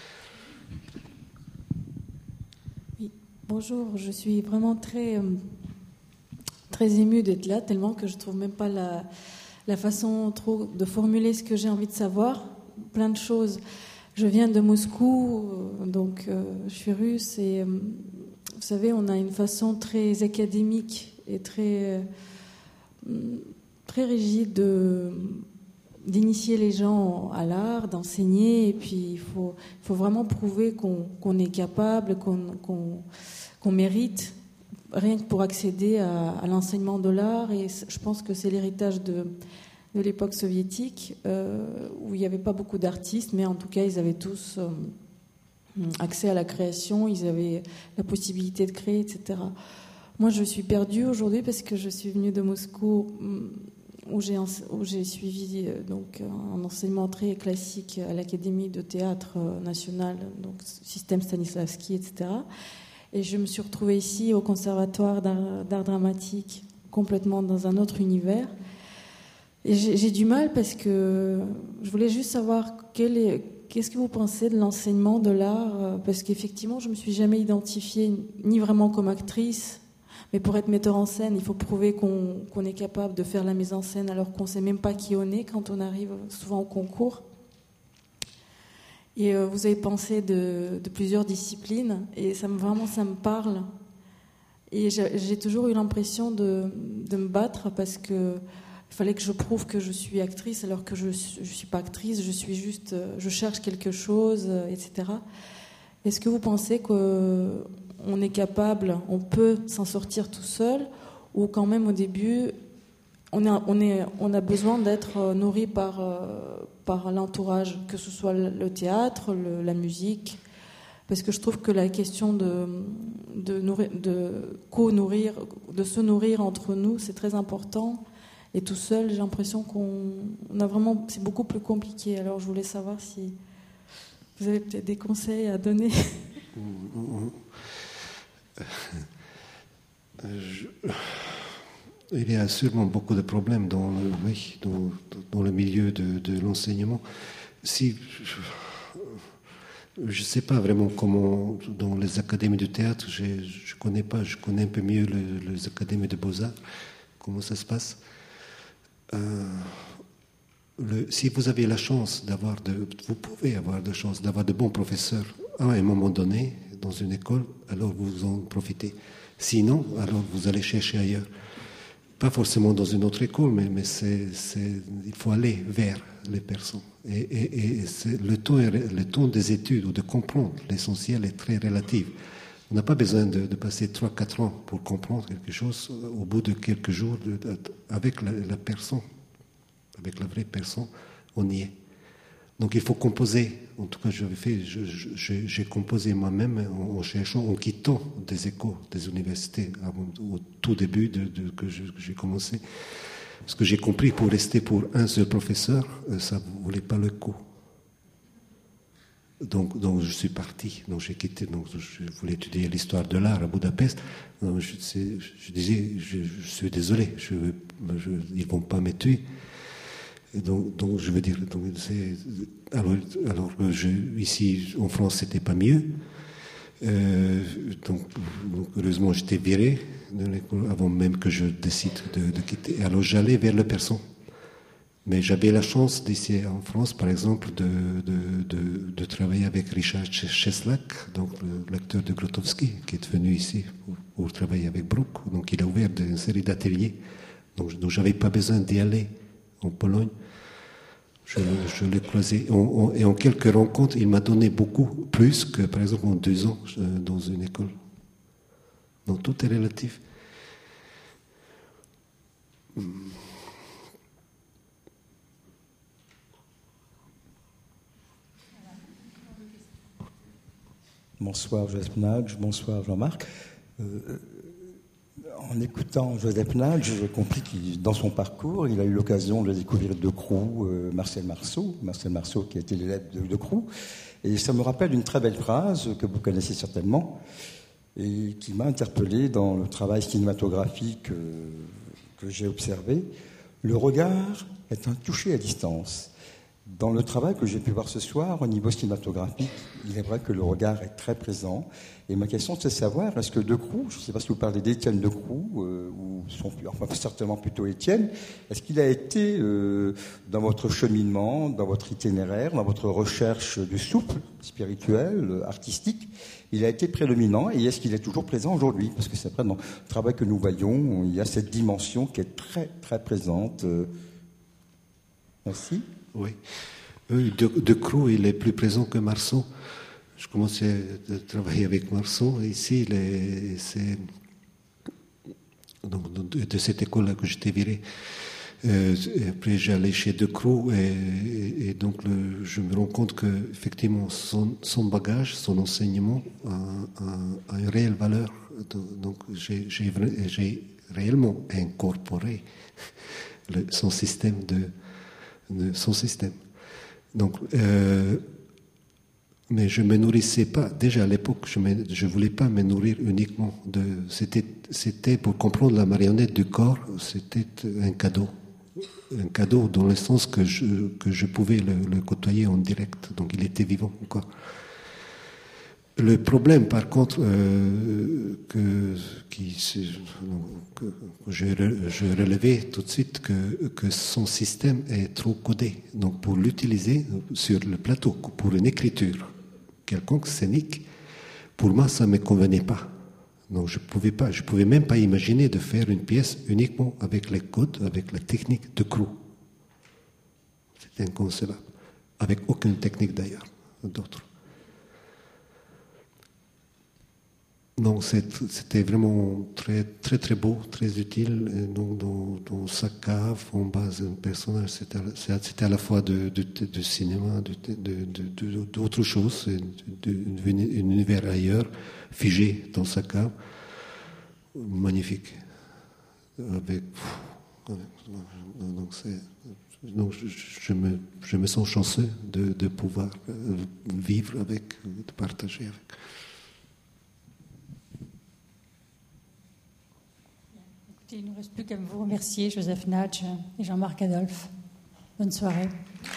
Bonjour, je suis vraiment très, très émue d'être là, tellement que je ne trouve même pas la, la façon trop de formuler ce que j'ai envie de savoir. Plein de choses. Je viens de Moscou, donc euh, je suis russe et euh, vous savez, on a une façon très académique et très, euh, très rigide de, d'initier les gens à l'art, d'enseigner. Et puis il faut, il faut vraiment prouver qu'on, qu'on est capable, qu'on, qu'on, qu'on mérite, rien que pour accéder à, à l'enseignement de l'art. Et je pense que c'est l'héritage de... de l'époque soviétique, euh, où il n'y avait pas beaucoup d'artistes, mais en tout cas, ils avaient tous euh, accès à la création, ils avaient la possibilité de créer, et cetera. Moi, je suis perdue aujourd'hui parce que je suis venue de Moscou, où j'ai, où j'ai suivi euh, donc, un enseignement très classique à l'Académie de théâtre national, donc système Stanislavski, et cetera. Et je me suis retrouvée ici au Conservatoire d'art, d'art dramatique, complètement dans un autre univers. Et j'ai, j'ai du mal parce que je voulais juste savoir quel est, qu'est-ce que vous pensez de l'enseignement de l'art, parce qu'effectivement, je ne me suis jamais identifiée ni vraiment comme actrice, mais pour être metteur en scène, il faut prouver qu'on, qu'on est capable de faire la mise en scène alors qu'on ne sait même pas qui on est quand on arrive souvent au concours. Et euh, vous avez pensé de, de plusieurs disciplines, et ça me, vraiment, ça me parle. Et j'ai, j'ai toujours eu l'impression de, de me battre parce que il fallait que je prouve que je suis actrice alors que je ne suis pas actrice, je suis juste, je cherche quelque chose, et cetera. Est-ce que vous pensez qu'on est capable, on peut s'en sortir tout seul, ou quand même au début, on, est, on, est, on a besoin d'être nourri par, par l'entourage, que ce soit le théâtre, le, la musique? Parce que je trouve que la question de, de, nourrir, de co-nourrir, de se nourrir entre nous, c'est très important. Et tout seul, j'ai l'impression qu'on on a vraiment, c'est beaucoup plus compliqué. Alors, je voulais savoir si vous avez peut-être des conseils à donner. Je... Il y a sûrement beaucoup de problèmes dans le, oui, dans, dans le milieu de, de l'enseignement. Si je ne sais pas vraiment comment, dans les académies de théâtre, je ne connais pas, je connais un peu mieux le, les académies de beaux-arts, comment ça se passe. Euh, le, si vous avez la chance d'avoir de, vous pouvez avoir la chance d'avoir de bons professeurs à un moment donné dans une école, alors vous en profitez. Sinon, alors vous allez chercher ailleurs. Pas forcément dans une autre école, mais, mais c'est, c'est, il faut aller vers les personnes. Et, et, et c'est, le, temps est, le temps des études ou de comprendre l'essentiel est très relatif. On n'a pas besoin de, de passer trois quatre ans pour comprendre quelque chose. Au bout de quelques jours, de, de, avec la, la personne, avec la vraie personne, on y est. Donc il faut composer. En tout cas, j'avais fait, je, je, j'ai composé moi-même en, en cherchant, en quittant des écoles, des universités, avant, au tout début de, de, que, je, que j'ai commencé. Parce que j'ai compris, pour rester pour un seul professeur, ça ne voulait pas le coup. Donc, donc je suis parti, donc j'ai quitté, donc je voulais étudier l'histoire de l'art à Budapest. Donc je, je disais, je, je suis désolé, je, je, ils ne vont pas me tuer. Et donc, donc je veux dire, donc c'est, alors, alors je, ici en France c'était pas mieux. Euh, donc, donc heureusement j'étais viré de l'école avant même que je décide de, de quitter. Alors j'allais vers le persan. Mais j'avais la chance d'ici en France, par exemple, de, de, de, de travailler avec Richard Czeslak, donc l'acteur de Grotowski, qui est venu ici pour, pour travailler avec Bruck. Donc il a ouvert une série d'ateliers. Donc, donc je n'avais pas besoin d'y aller en Pologne. Je, je l'ai croisé. En, en, et en quelques rencontres, il m'a donné beaucoup plus que, par exemple, en deux ans dans une école. Donc tout est relatif. Bonsoir Joseph Nage, bonsoir Jean-Marc. Euh, en écoutant Joseph Nage, j'ai compris qu'il, dans son parcours, il a eu l'occasion de découvrir De Croo, euh, Marcel Marceau, Marcel Marceau qui a été l'élève de De Croo. Et ça me rappelle une très belle phrase que vous connaissez certainement et qui m'a interpellé dans le travail cinématographique euh, que j'ai observé. Le regard est un toucher à distance. Dans le travail que j'ai pu voir ce soir, au niveau cinématographique, il est vrai que le regard est très présent. Et ma question, c'est de savoir, est-ce que Decroux, je ne sais pas si vous parlez d'Étienne Decroux, euh, ou son, enfin certainement plutôt Étienne, est-ce qu'il a été euh, dans votre cheminement, dans votre itinéraire, dans votre recherche du souple spirituel, artistique, il a été prédominant, et est-ce qu'il est toujours présent aujourd'hui? Parce que c'est vrai, dans le travail que nous voyons, il y a cette dimension qui est très, très présente. Merci. Oui. Oui, Decroux, il est plus présent que Marceau. Je commençais à travailler avec Marceau. Et ici, il est, c'est donc, de, de cette école-là que j'étais viré. Euh, après, j'allais chez Decroux et, et, et donc le, je me rends compte que effectivement son, son bagage, son enseignement a, a, a une réelle valeur. Donc, j'ai, j'ai, j'ai réellement incorporé le, son système de, de son système. Donc, euh, mais je me nourrissais pas. Déjà à l'époque, je ne je voulais pas me nourrir uniquement de. C'était, c'était pour comprendre la marionnette du corps. C'était un cadeau, un cadeau dans le sens que je que je pouvais le, le côtoyer en direct. Donc, il était vivant encore. Le problème, par contre, euh, que, qui, que je, je relevais tout de suite que, que son système est trop codé. Donc, pour l'utiliser sur le plateau, pour une écriture quelconque scénique, pour moi, ça ne me convenait pas. Donc, je pouvais pas, je pouvais même pas imaginer de faire une pièce uniquement avec les codes, avec la technique de Decroux. C'était inconcevable. Avec aucune technique d'ailleurs, d'autres. Donc c'était vraiment très très très beau, très utile. Et donc dans, dans sa cave, on base un personnage. C'était, c'était à la fois de, de, de, de cinéma, de, de, de, de, d'autres choses, de, de, un univers ailleurs, figé dans sa cave, magnifique. Avec, donc c'est, donc je, je me je me sens chanceux de, de pouvoir vivre avec, de partager avec. Il ne nous reste plus qu'à vous remercier, Joseph Nagy et Jean-Marc Adolphe. Bonne soirée.